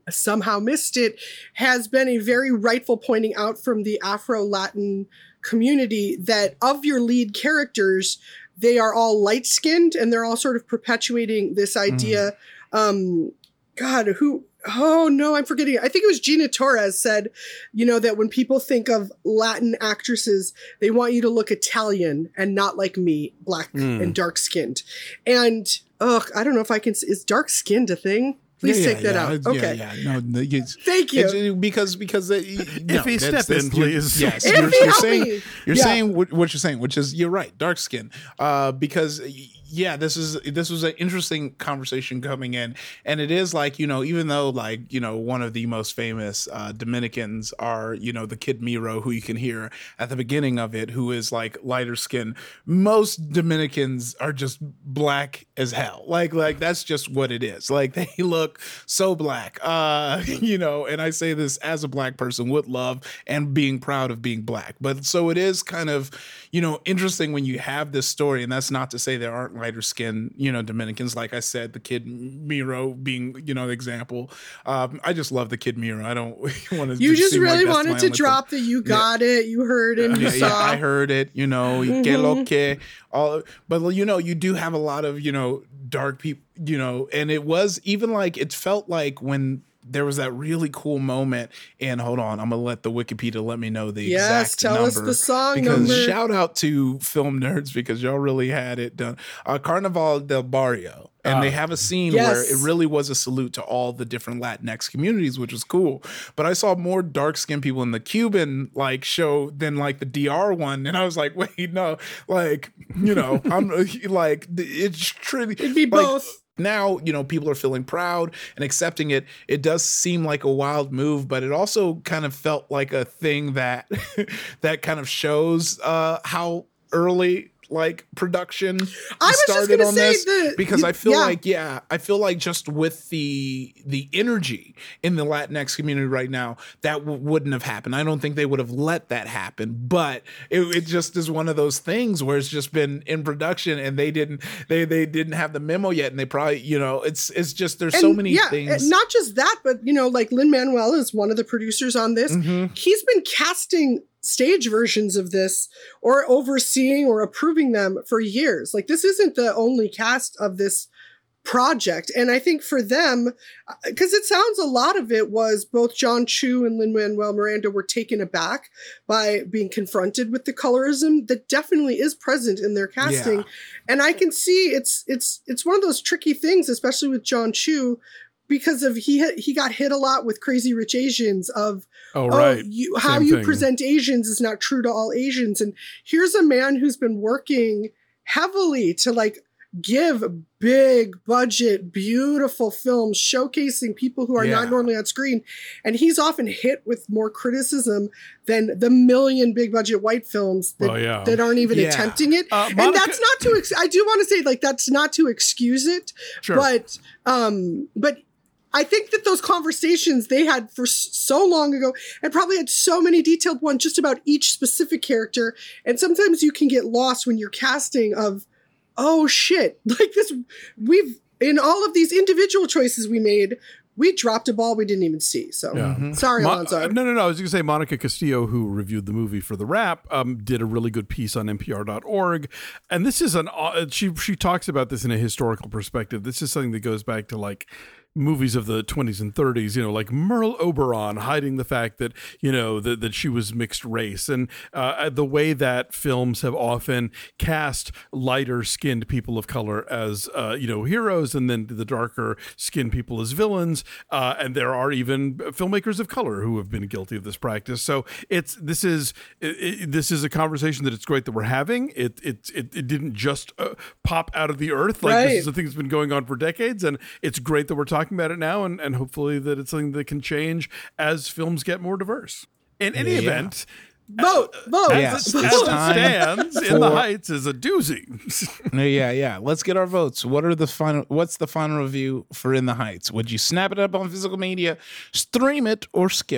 somehow missed it, has been a very rightful pointing out from the Afro-Latin community that of your lead characters, they are all light-skinned, and they're all sort of perpetuating this idea. Mm. Um, God, who... Oh, no, I'm forgetting. I think it was Gina Torres said, you know, that when people think of Latin actresses, they want you to look Italian and not like me, black mm. and dark-skinned. And, ugh, I don't know if I can... Is dark-skinned a thing? Please yeah, take yeah, that yeah, out. Okay. Yeah, yeah. No, no, Thank you. It's, because because uh, no, if he step in, please. Yes, if you're, he you're help saying me. you're yeah. saying what, what you're saying, which is you're right, dark skin. Uh, because yeah, this is this was an interesting conversation coming in, and it is like, you know, even though like, you know, one of the most famous uh, Dominicans are, you know, the Kid Miro, who you can hear at the beginning of it, who is like lighter skin. Most Dominicans are just black as hell. Like like that's just what it is. Like they look so black. Uh, you know, and I say this as a black person with love and being proud of being black. But so it is kind of, you know, interesting when you have this story, and that's not to say there aren't lighter skin, you know, Dominicans. Like I said, the Kid Miro being, you know, the example. Um, I just love the Kid Miro. I don't want to. You just really like wanted to drop the "you got yeah. it," you heard it, you yeah, saw. Yeah, I heard it. You know, mm-hmm. que lo que, all. But you know, you do have a lot of, you know, dark people. You know, and it was even like it felt like when there was that really cool moment. And hold on, I'm gonna let the Wikipedia let me know the yes, exact tell number. us the song because number. Shout out to film nerds because y'all really had it done. Uh, Carnaval del Barrio. And uh, they have a scene yes. where it really was a salute to all the different Latinx communities, which was cool. But I saw more dark skinned people in the Cuban like show than like the D R one. And I was like, wait, no, like, you know, I'm like, it's truly. It'd be like, both. Now, you know, people are feeling proud and accepting it. It does seem like a wild move, but it also kind of felt like a thing that that kind of shows uh, how early like production I was started just on say this the, because I feel yeah. like yeah I feel like just with the the energy in the Latinx community right now that w- wouldn't have happened. I don't think they would have let that happen, but it, it just is one of those things where it's just been in production and they didn't they they didn't have the memo yet, and they probably, you know, it's it's just there's and so many yeah, things. And not just that, but you know, like Lin-Manuel is one of the producers on this. Mm-hmm. He's been casting stage versions of this or overseeing or approving them for years. Like this isn't the only cast of this project. And I think for them, because it sounds a lot of it was both John Chu and Lin-Manuel Miranda were taken aback by being confronted with the colorism that definitely is present in their casting. Yeah. And I can see it's it's it's one of those tricky things, especially with John Chu, because of he he got hit a lot with Crazy Rich Asians of oh, right. oh you, how Same you thing. present Asians is not true to all Asians. And here's a man who's been working heavily to like give big budget, beautiful films showcasing people who are Yeah. not normally on screen. And he's often hit with more criticism than the million big budget white films that, Well, yeah. that aren't even Yeah. attempting it. Uh, and Monica- that's not to, ex- I do want to say like, that's not to excuse it, Sure. but, um, but I think that those conversations they had for s- so long ago and probably had so many detailed ones just about each specific character. And sometimes you can get lost when you're casting of, oh shit, like this, we've, in all of these individual choices we made, we dropped a ball we didn't even see. So Yeah. sorry, Mon- Alonso. uh, no, no, no. I was going to say Monica Castillo, who reviewed the movie for The Wrap, um, did a really good piece on N P R dot org. And this is an, uh, she, she talks about this in a historical perspective. This is something that goes back to like movies of the twenties and thirties, you know, like Merle Oberon hiding the fact that, you know, that, that she was mixed race. And uh, the way that films have often cast lighter skinned people of color as, uh, you know, heroes, and then the darker skinned people as villains. Uh, and there are even filmmakers of color who have been guilty of this practice. So it's, this is, it, it, this is a conversation that it's great that we're having. It, it, it, it didn't just uh, pop out of the earth. Like Right. this is a thing that's been going on for decades. And it's great that we're talking about it now, and, and hopefully that it's something that can change as films get more diverse. In any Yeah. event, Vote, vote. as, Yes, it, it's as it time stands, In the for- Heights is a doozy. Yeah, yeah. Let's get our votes. What are the final? What's the final review for In the Heights? Would you snap it up on physical media, stream it, or skip it?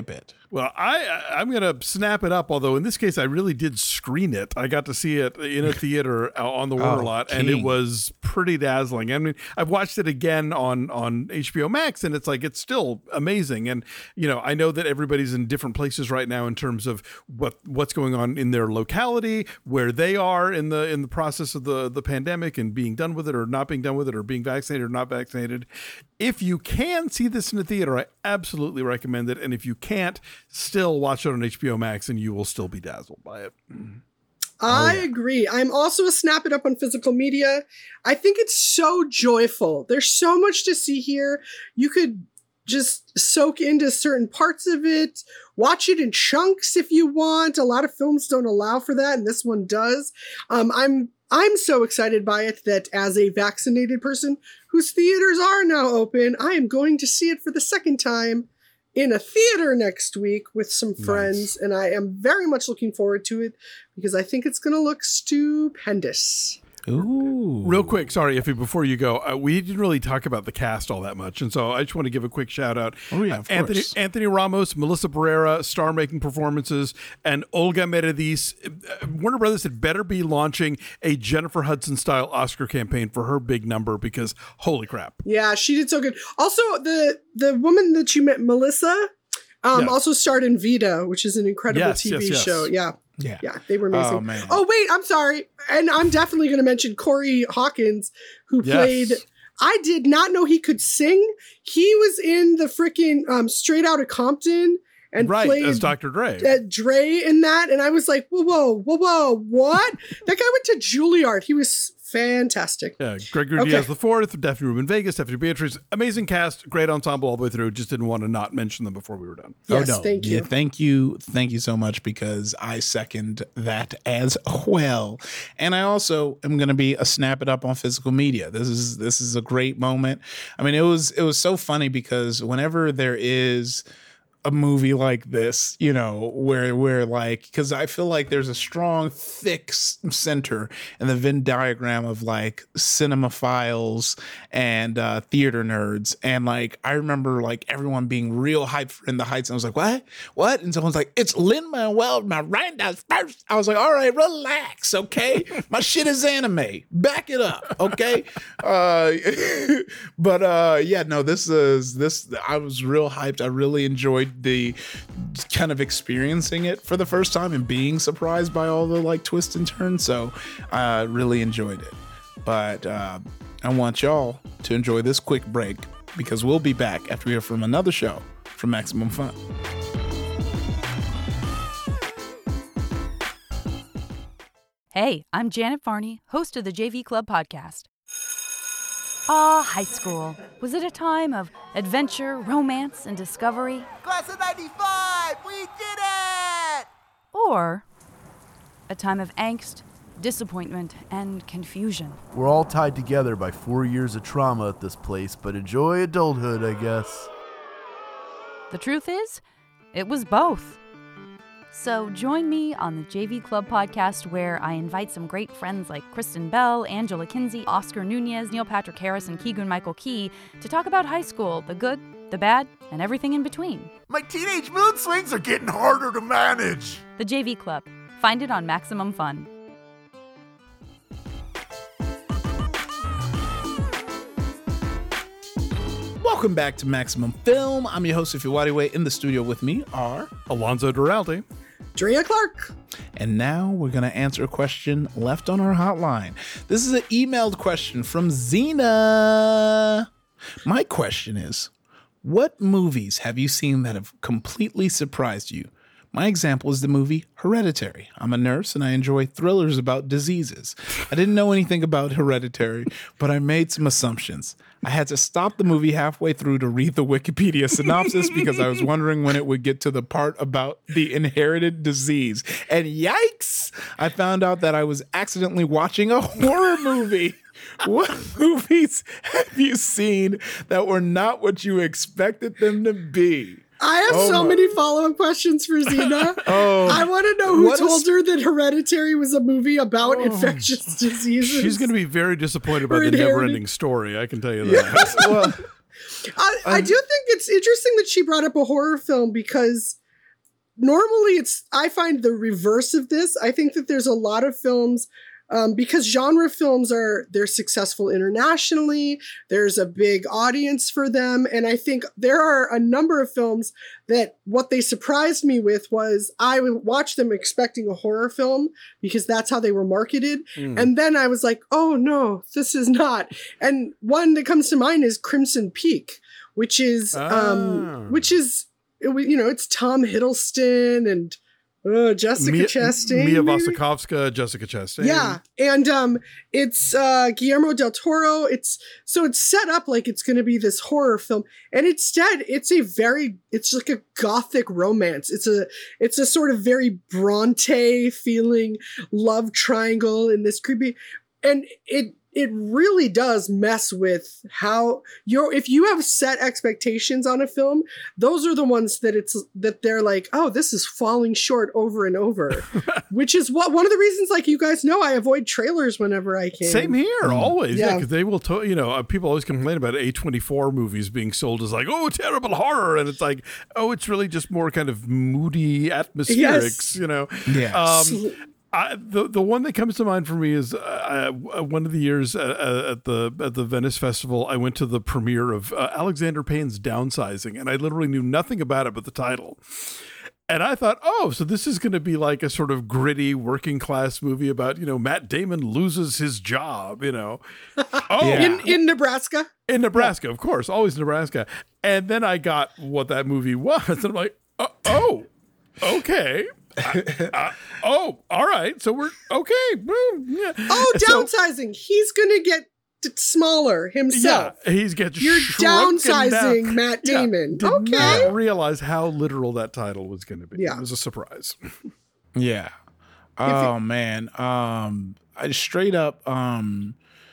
Well, I I'm gonna snap it up. Although in this case, I really did screen it. I got to see it in a theater on the water Oh, lot, and it king. was pretty dazzling. I mean, I've watched it again on on H B O Max, and it's like it's still amazing. And you know, I know that everybody's in different places right now in terms of what what's going on in their locality, where they are in the in the process of the the pandemic and being done with it or not being done with it, or being vaccinated or not vaccinated. If you can see this in a theater, I absolutely recommend it. And if you can't, still watch it on H B O Max and you will still be dazzled by it. I agree. I'm also a snap it up on physical media. I think it's so joyful. There's so much to see here. You could just soak into certain parts of it, watch it in chunks if you want. A lot of films don't allow for that, and this one does. Um, I'm I'm so excited by it that as a vaccinated person whose theaters are now open, I am going to see it for the second time in a theater next week with some friends. Nice. And I am very much looking forward to it because I think it's going to look stupendous. Ooh. Real quick, sorry, Iffy, before you go, uh, we didn't really talk about the cast all that much, and so I just want to give a quick shout out. Oh, yeah, of Anthony course. Anthony Ramos, Melissa Barrera, star-making performances, and Olga Meredith. Uh, Warner Brothers had better be launching a Jennifer Hudson-style Oscar campaign for her big number because holy crap. Yeah, she did so good. Also, the the woman that you met, Melissa, um, Yes. also starred in Vita, which is an incredible Yes, T V yes, yes. show. Yeah. Yeah. Yeah, they were amazing. Oh, man. Oh, wait, I'm sorry. And I'm definitely going to mention Corey Hawkins, who Yes. played. I did not know he could sing. He was in the freaking um, Straight Outta Compton and Right, played as Doctor Dre. uh, Dre in that. And I was like, whoa, whoa, whoa, whoa, what? That guy went to Juilliard. He was fantastic. Yeah, Gregory Okay. Diaz the Fourth, Daphne Rubin Vegas, Stephanie Beatrice, amazing cast, great ensemble all the way through. Just didn't want to not mention them before we were done. Yes, oh, no. thank you. Yeah, thank you. Thank you so much because I second that as well. And I also am going to be a snap it up on physical media. This is this is a great moment. I mean, it was it was so funny because whenever there is a movie like this, you know, where where like, because I feel like there's a strong, thick s- center in the Venn diagram of like cinemaphiles and uh, theater nerds, and like I remember like everyone being real hyped for In the Heights, and I was like, what, what? And someone's like, it's Lin-Manuel Miranda's first. I was like, all right, relax, okay, my shit is anime, back it up, okay. uh, but uh, yeah, no, this is this. I was real hyped. I really enjoyed the kind of experiencing it for the first time and being surprised by all the like twists and turns. So I uh, really enjoyed it. But uh, I want y'all to enjoy this quick break because we'll be back after we hear from another show from Maximum Fun. Hey, I'm Janet Varney, host of the J V Club podcast. Ah, high school. Was it a time of adventure, romance, and discovery? Class of ninety-five! We did it! Or a time of angst, disappointment, and confusion? We're all tied together by four years of trauma at this place, but enjoy adulthood, I guess. The truth is, it was both. So join me on the J V Club podcast, where I invite some great friends like Kristen Bell, Angela Kinsey, Oscar Nunez, Neil Patrick Harris, and Keegan-Michael Key to talk about high school, the good, the bad, and everything in between. My teenage mood swings are getting harder to manage! The J V Club. Find it on Maximum Fun. Welcome back to Maximum Film. I'm your host, Ify Wadiwe. In the studio with me are Alonzo Duralde, Drea Clark. And now we're going to answer a question left on our hotline. This is an emailed question from Xena. My question is, what movies have you seen that have completely surprised you? My example is the movie Hereditary. I'm a nurse and I enjoy thrillers about diseases. I didn't know anything about Hereditary, but I made some assumptions. I had to stop the movie halfway through to read the Wikipedia synopsis because I was wondering when it would get to the part about the inherited disease. And yikes! I found out that I was accidentally watching a horror movie. What movies have you seen that were not what you expected them to be? I have Oh so my- many follow-up questions for Xena. Oh, I want to know who what told is- her that Hereditary was a movie about infectious diseases. she's going to be very disappointed by Or the inherited- never-ending story. I can tell you that. Yes, well, I, I do think it's interesting that she brought up a horror film because normally it's, I find the reverse of this. I think that there's a lot of films Um, because genre films are, they're successful internationally. There's a big audience for them. And I think there are a number of films that what they surprised me with was I would watch them expecting a horror film because that's how they were marketed. Mm. And then I was like, oh no, this is not. And one that comes to mind is Crimson Peak, which is, oh. um, which is, you know, it's Tom Hiddleston and Uh, Jessica Mia, Chastain. Mia Wasikowska, Jessica Chastain. Yeah. And um, it's uh, Guillermo del Toro. It's so it's set up like it's going to be this horror film. And instead, it's a very, it's like a gothic romance. It's a, it's a sort of very Bronte feeling love triangle in this creepy. And it, it really does mess with how you're, if you have set expectations on a film, those are the ones that it's, that they're like, oh, this is falling short over and over, which is what, one of the reasons, like, you guys know, I avoid trailers whenever I can. Same here, always. Yeah. Yeah. Cause they will, to, you know, uh, people always complain about A twenty-four movies being sold as like, oh, terrible horror. And it's like, oh, it's really just more kind of moody atmospherics, yes. you know? Yeah. Um, I, the the one that comes to mind for me is uh, one of the years uh, at the at the Venice Festival. I went to the premiere of uh, Alexander Payne's Downsizing, and I literally knew nothing about it but the title. And I thought, oh, so this is going to be like a sort of gritty working class movie about, you know, Matt Damon loses his job, you know. Oh, yeah. in in Nebraska. In Nebraska, yeah. Of course, always Nebraska. And then I got what that movie was, and I'm like, oh, oh okay. uh, uh, oh, all right. So we're okay. Yeah. Oh, downsizing. So, he's going to get t- smaller himself. Yeah, he's getting You're downsizing down. Matt Damon. Yeah, did okay. not realize how literal that title was going to be. Yeah. It was a surprise. Yeah. Oh it, man. Um, I straight up. Um,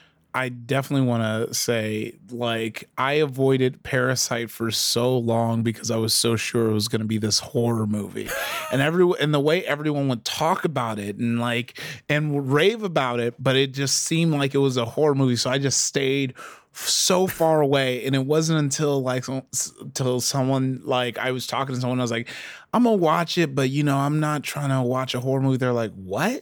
I definitely want to say, like, I avoided Parasite for so long because I was so sure it was going to be this horror movie, and every and the way everyone would talk about it and like and rave about it, but it just seemed like it was a horror movie, so I just stayed so far away. And it wasn't until like until someone like I was talking to someone, I was like, I'm gonna watch it, but you know, I'm not trying to watch a horror movie. They're like, what?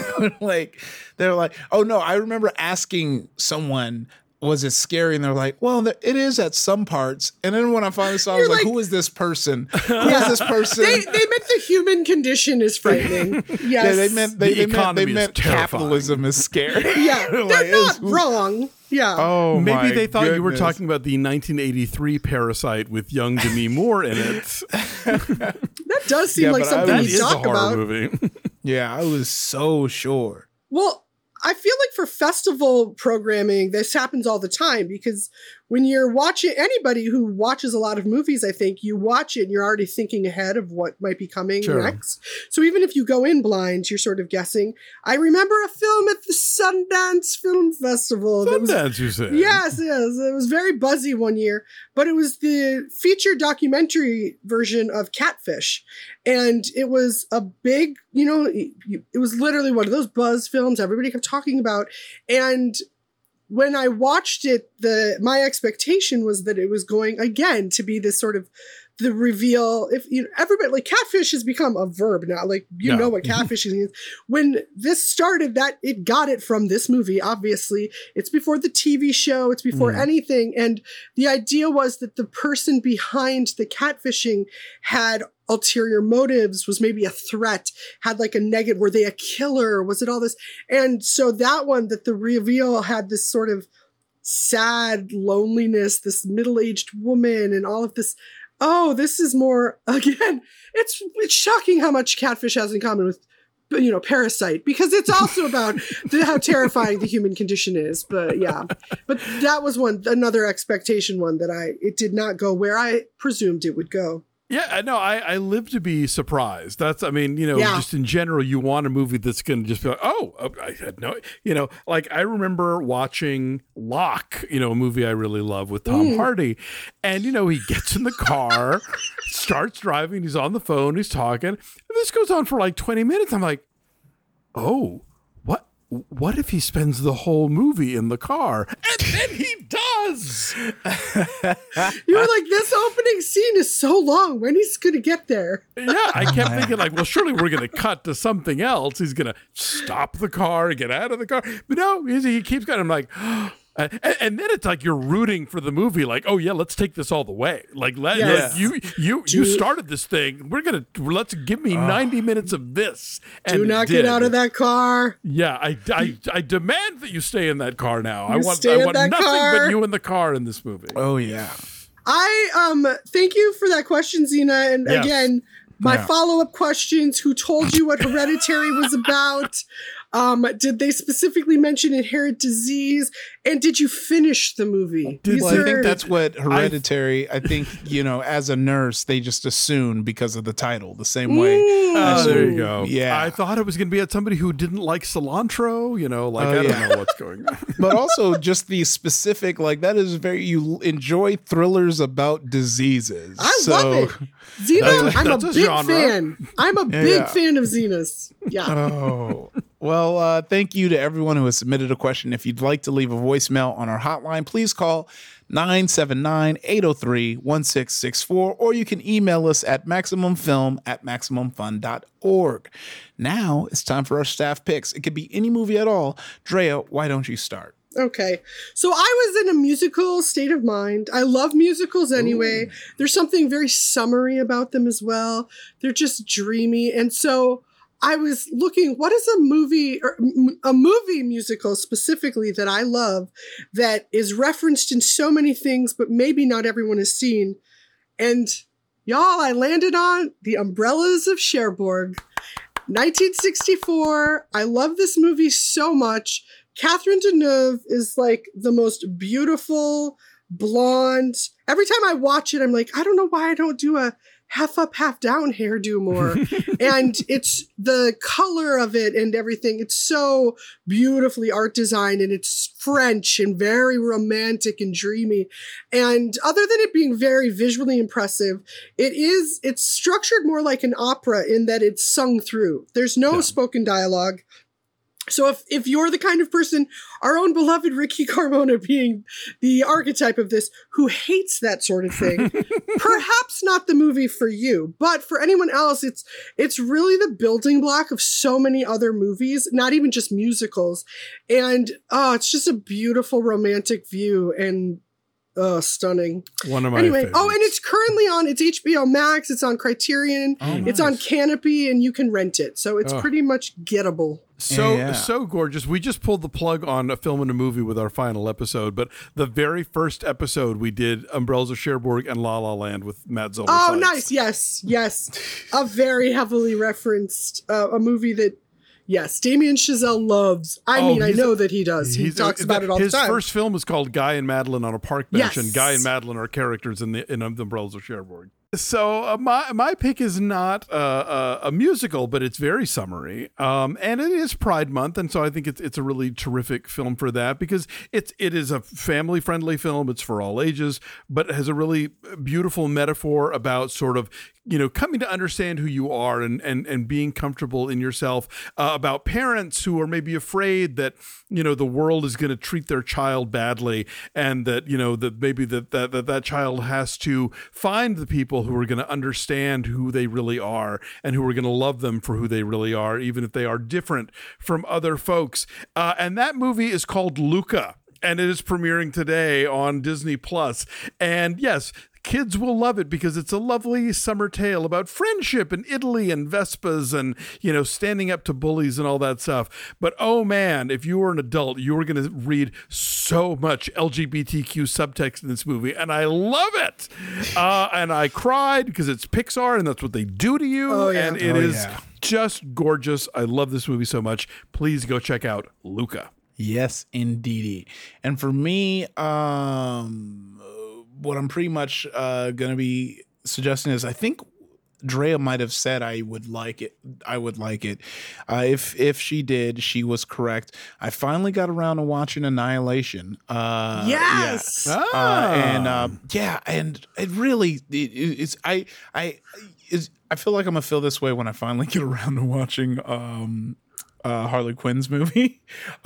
Like, they're like, oh no, I remember asking someone, was it scary? And they're like, well, it is at some parts. And then when I finally saw, I was like, like, who is this person? Who yeah. is this person? They, they meant the human condition is frightening. Yes. Yeah, they meant they, the they meant, they meant capitalism is scary. Yeah, they're like, not wrong. Yeah. Oh, maybe my they thought goodness. you were talking about the nineteen eighty-three Parasite with young Demi Moore in it. That does seem yeah, like something that you is talk a horror about. movie. Yeah, I was so sure. Well, I feel like for festival programming, this happens all the time because when you're watching, anybody who watches a lot of movies, I think you watch it and you're already thinking ahead of what might be coming sure. next. So even if you go in blind, you're sort of guessing. I remember a film at the Sundance Film Festival. Sundance, that was, you said? Yes, yes. It was very buzzy one year, but it was the feature documentary version of Catfish. And it was a big, you know, it was literally one of those buzz films everybody kept talking about. And when I watched it, the my expectation was that it was going again to be this sort of the reveal. If you know, everybody like catfish has become a verb now. Like you no. know what catfishing is. When this started, that it got it from this movie. Obviously, it's before the T V show. It's before mm. anything. And the idea was that the person behind the catfishing had ulterior motives, was maybe a threat, had like a negative, were they a killer? Was it all this? And so that one, that the reveal had this sort of sad loneliness, this middle-aged woman and all of this. Oh, this is more, again, it's, it's shocking how much Catfish has in common with, you know, Parasite, because it's also about the, how terrifying the human condition is. But yeah, but that was one, another expectation one that I, it did not go where I presumed it would go. Yeah, no, I, I live to be surprised. That's, I mean, you know, Yeah. just in general, you want a movie that's going to just be like, oh, I had no, you know, like I remember watching Locke, you know, a movie I really love with Tom Mm. Hardy. And, you know, he gets in the car, starts driving, he's on the phone, he's talking. And this goes on for like twenty minutes. I'm like, oh, what? what if he spends the whole movie in the car? And then he does. You were like, this opening scene is so long. When he's going to get there? Yeah, I kept thinking like, well, surely we're going to cut to something else. He's going to stop the car and get out of the car. But no, he, he keeps going. I'm like, Uh, and, and then it's like you're rooting for the movie, like, oh yeah, let's take this all the way. Like, let Yes. like, you you you started this thing. We're gonna let's give me ninety minutes of this. And Do it not did. get out of that car. Yeah, I, I I demand that you stay in that car now. I You want stay I in want that nothing car. but you in the car in this movie. Oh yeah. I um thank you for that question, Zena. And Yes. again, my Yeah. follow-up questions: who told you what Hereditary was about? Um, did they specifically mention inherent disease? And did you finish the movie? Did- These Well, I are- think that's what Hereditary. I think you know, as a nurse, they just assume because of the title, the same way. Mm. Oh, as there you go. Yeah. I thought it was going to be at somebody who didn't like cilantro. You know, like Oh, I don't yeah. know what's going on. But also just the specific, like that is very. You enjoy thrillers about diseases. I so, love it. Xena, That's a- I'm a that's a big genre. fan. I'm a big yeah. fan of Xena's. Yeah. Oh, well, uh, thank you to everyone who has submitted a question. If you'd like to leave a voicemail on our hotline, please call nine seven nine, eight oh three, one six six four, or you can email us at maximumfilm at maximumfun.org. Now it's time for our staff picks. It could be any movie at all. Drea, why don't you start? Okay. So I was in a musical state of mind. I love musicals anyway. Ooh. There's something very summery about them as well. They're just dreamy. And so I was looking, what is a movie or a movie musical specifically that I love that is referenced in so many things, but maybe not everyone has seen. And y'all, I landed on The Umbrellas of Cherbourg, nineteen sixty-four. I love this movie so much. Catherine Deneuve is like the most beautiful blonde. Every time I watch it, I'm like, I don't know why I don't do a half up, half down hairdo more. And it's the color of it and everything. It's so beautifully art designed, and it's French and very romantic and dreamy. And other than it being very visually impressive, it is, it's structured more like an opera in that it's sung through. There's no yeah. spoken dialogue. So if, if you're the kind of person, our own beloved Ricky Carmona being the archetype of this, who hates that sort of thing, perhaps not the movie for you. But for anyone else, it's it's really the building block of so many other movies, not even just musicals. And oh, it's just a beautiful romantic view and uh, stunning. One of my anyway. favorites. Oh, and it's currently on. It's H B O Max. It's on Criterion. Oh, nice. It's on Canopy, and you can rent it. So it's oh. pretty much gettable. So yeah. so gorgeous. We just pulled the plug on a film and a movie with our final episode, but the very first episode we did Umbrellas of Cherbourg and La La Land with Matt Zoller. Oh, Seitz. nice. Yes, yes. A very heavily referenced uh, a movie that, yes, Damien Chazelle loves. I Oh, mean, I he's know a- that he does. He He's- talks about it all His the time. first film is called Guy and Madeline on a Park Bench, Yes. and Guy and Madeline are characters in the in the Umbrellas of Cherbourg. So uh, my my pick is not uh, uh, a musical, but it's very summery, um, and it is Pride Month, and so I think it's it's a really terrific film for that because it's it is a family friendly film. It's for all ages, but it has a really beautiful metaphor about sort of you know coming to understand who you are and and and being comfortable in yourself. Uh, about parents who are maybe afraid that you know the world is going to treat their child badly, and that you know that maybe that that that, that child has to find the people who are going to understand who they really are and who are going to love them for who they really are, even if they are different from other folks. Uh, and that movie is called Luca, and it is premiering today on Disney Plus. And yes, kids will love it because it's a lovely summer tale about friendship and Italy and Vespas and, you know, standing up to bullies and all that stuff. But oh man, if you were an adult, you were going to read so much L G B T Q subtext in this movie. And I love it. Uh, and I cried because it's Pixar and that's what they do to you. Oh, yeah. And it Oh, is yeah. just gorgeous. I love this movie so much. Please go check out Luca. Yes, indeedy. And for me, um, what I'm pretty much uh, going to be suggesting is I think Drea might have said I would like it. I would like it. Uh, if if she did, she was correct. I finally got around to watching Annihilation. Uh, Yes! Yeah. Uh, and uh, yeah, and it really it, it's I I it's, I feel like I'm gonna feel this way when I finally get around to watching um, uh, Harley Quinn's movie,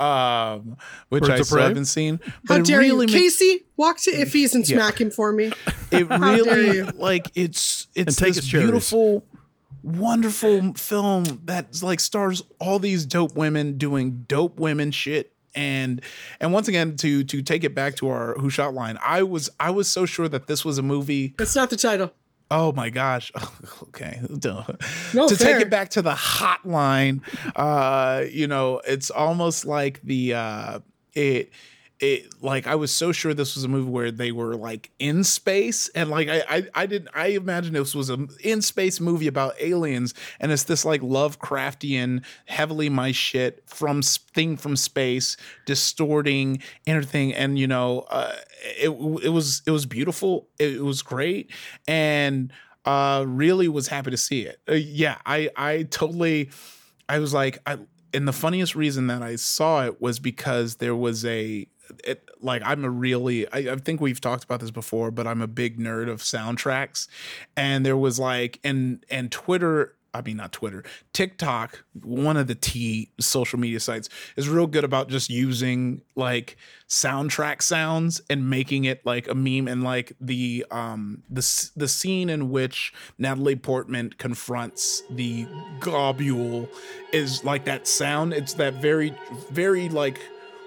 um, which Birds I of still Prey? haven't seen. How But it dare really you, makes- Casey? Walk to Iffy's and Yeah. smack him for me. It How dare really you. like it's it's And take this his cherries. beautiful, wonderful film that like stars all these dope women doing dope women shit. And and once again, to to take it back to our Who Shot line, I was I was so sure that this was a movie. That's not the title. Oh my gosh. Okay. Duh. No, to fair. take it back to the hotline, uh, you know, it's almost like the uh it it like I was so sure this was a movie where they were like in space, and like I I, I didn't I imagined this was an in space movie about aliens, and it's this like Lovecraftian, heavily my shit from s- thing from space, distorting everything, and you know, uh, it it was it was beautiful, it, it was great, and uh, really was happy to see it. Uh, yeah, I I totally, I was like I. And the funniest reason that I saw it was because there was a, it, like I'm a really, I, I think we've talked about this before, but I'm a big nerd of soundtracks. And there was like, and, and Twitter, I mean, not Twitter, TikTok, one of the T social media sites, is real good about just using like soundtrack sounds and making it like a meme. And like the um the s- the scene in which Natalie Portman confronts the globule is like that sound. It's that very very like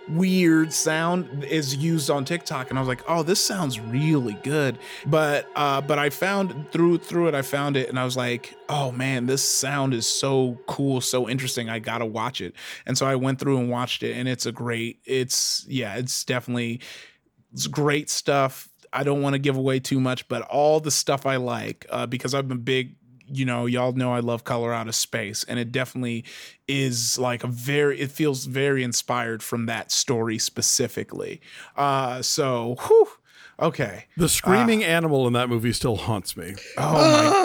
weird sound is used on TikTok, and I was like, oh, this sounds really good. But uh but I found through through it I found it, and I was like, oh man, this sound is so cool, so interesting, I gotta watch it. And so I went through and watched it, and it's a great, it's yeah it's definitely, it's great stuff. I don't want to give away too much, but all the stuff I like, uh because I'm a big, you know, y'all know I love Color Out of Space, and it definitely is like a very, it feels very inspired from that story specifically. Uh, so, whew, okay. The screaming animal in that movie still haunts me. Oh my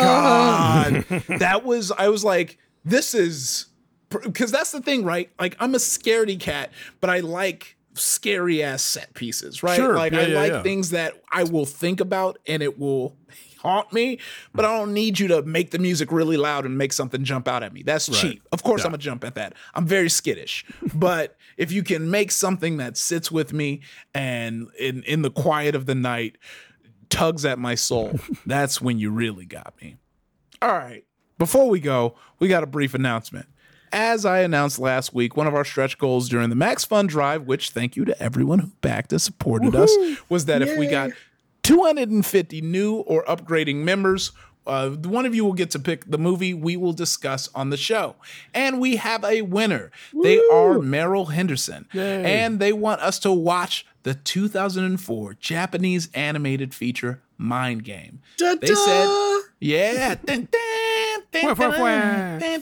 God. That was, I was like, this is, because that's the thing, right? Like, I'm a scaredy cat, but I like scary ass set pieces, right? Sure. Like, Yeah, I yeah, like yeah. things that I will think about and it will haunt me, but I don't need you to make the music really loud and make something jump out at me. That's Right. cheap. Of course, Yeah. I'm gonna jump at that. I'm very skittish, but if you can make something that sits with me and in in the quiet of the night tugs at my soul, that's when you really got me. All right. Before we go, we got a brief announcement. As I announced last week, one of our stretch goals during the Max Fun Drive, which thank you to everyone who backed us, supported us, was that if we got two hundred fifty new or upgrading members, uh, one of you will get to pick the movie we will discuss on the show. And we have a winner. They are Meryl Henderson. Yay. And they want us to watch the two thousand four Japanese animated feature Mind Game. Da-da! They said, yeah. Dun, dun, dun, Wah, wah, dun, wah. dun,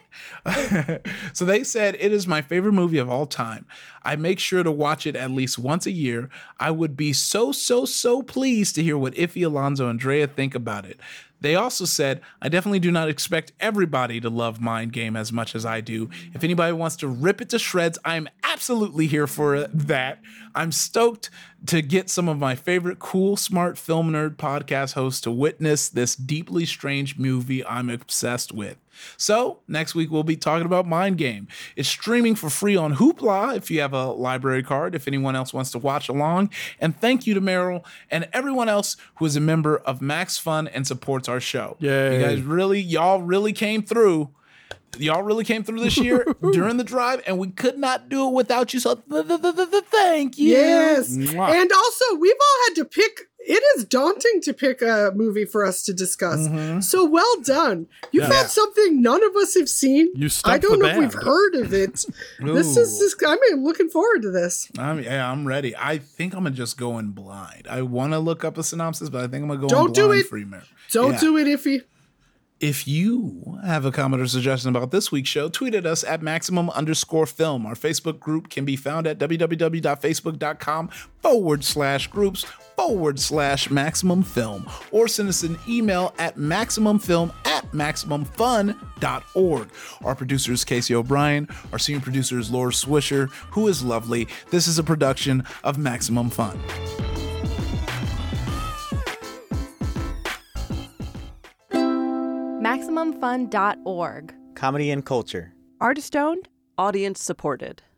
dun. So they said, it is my favorite movie of all time. I make sure to watch it at least once a year. I would be so, so, so pleased to hear what Iffy, Alonzo, and Drea think about it. They also said, I definitely do not expect everybody to love Mind Game as much as I do. If anybody wants to rip it to shreds, I'm absolutely here for that. I'm stoked to get some of my favorite cool, smart film nerd podcast hosts to witness this deeply strange movie I'm obsessed with. So next week we'll be talking about Mind Game. It's streaming for free on Hoopla if you have a library card, if anyone else wants to watch along. And thank you to Meryl and everyone else who is a member of Max Fun and supports our show. Yay. You guys really, y'all really came through. Y'all really came through this year during the drive, and we could not do it without you. So th- th- th- th- th- thank you. Yes. Mwah. And also, we've all had to pick. It is daunting to pick a movie for us to discuss. Mhm. So well done. You Yeah. found something none of us have seen. You I stumped don't the know if we've band. heard of it. This Ooh. is just, I'm looking forward to this. I'm, yeah, I'm ready. I think I'm gonna just go in blind. I want to look up a synopsis, but I think I'm gonna go Don't in do blind it. for you, Mary. Don't Yeah. do it, Iffy. If you have a comment or suggestion about this week's show, tweet at us at maximum underscore film. Our Facebook group can be found at www.facebook.com forward slash groups forward slash maximum film, or send us an email at maximumfilm at maximumfun.org. Our producer is Casey O'Brien. Our senior producer is Laura Swisher, who is lovely. This is a production of Maximum Fun. Maximum Fun dot org. Comedy and culture. Artist owned, Audience supported.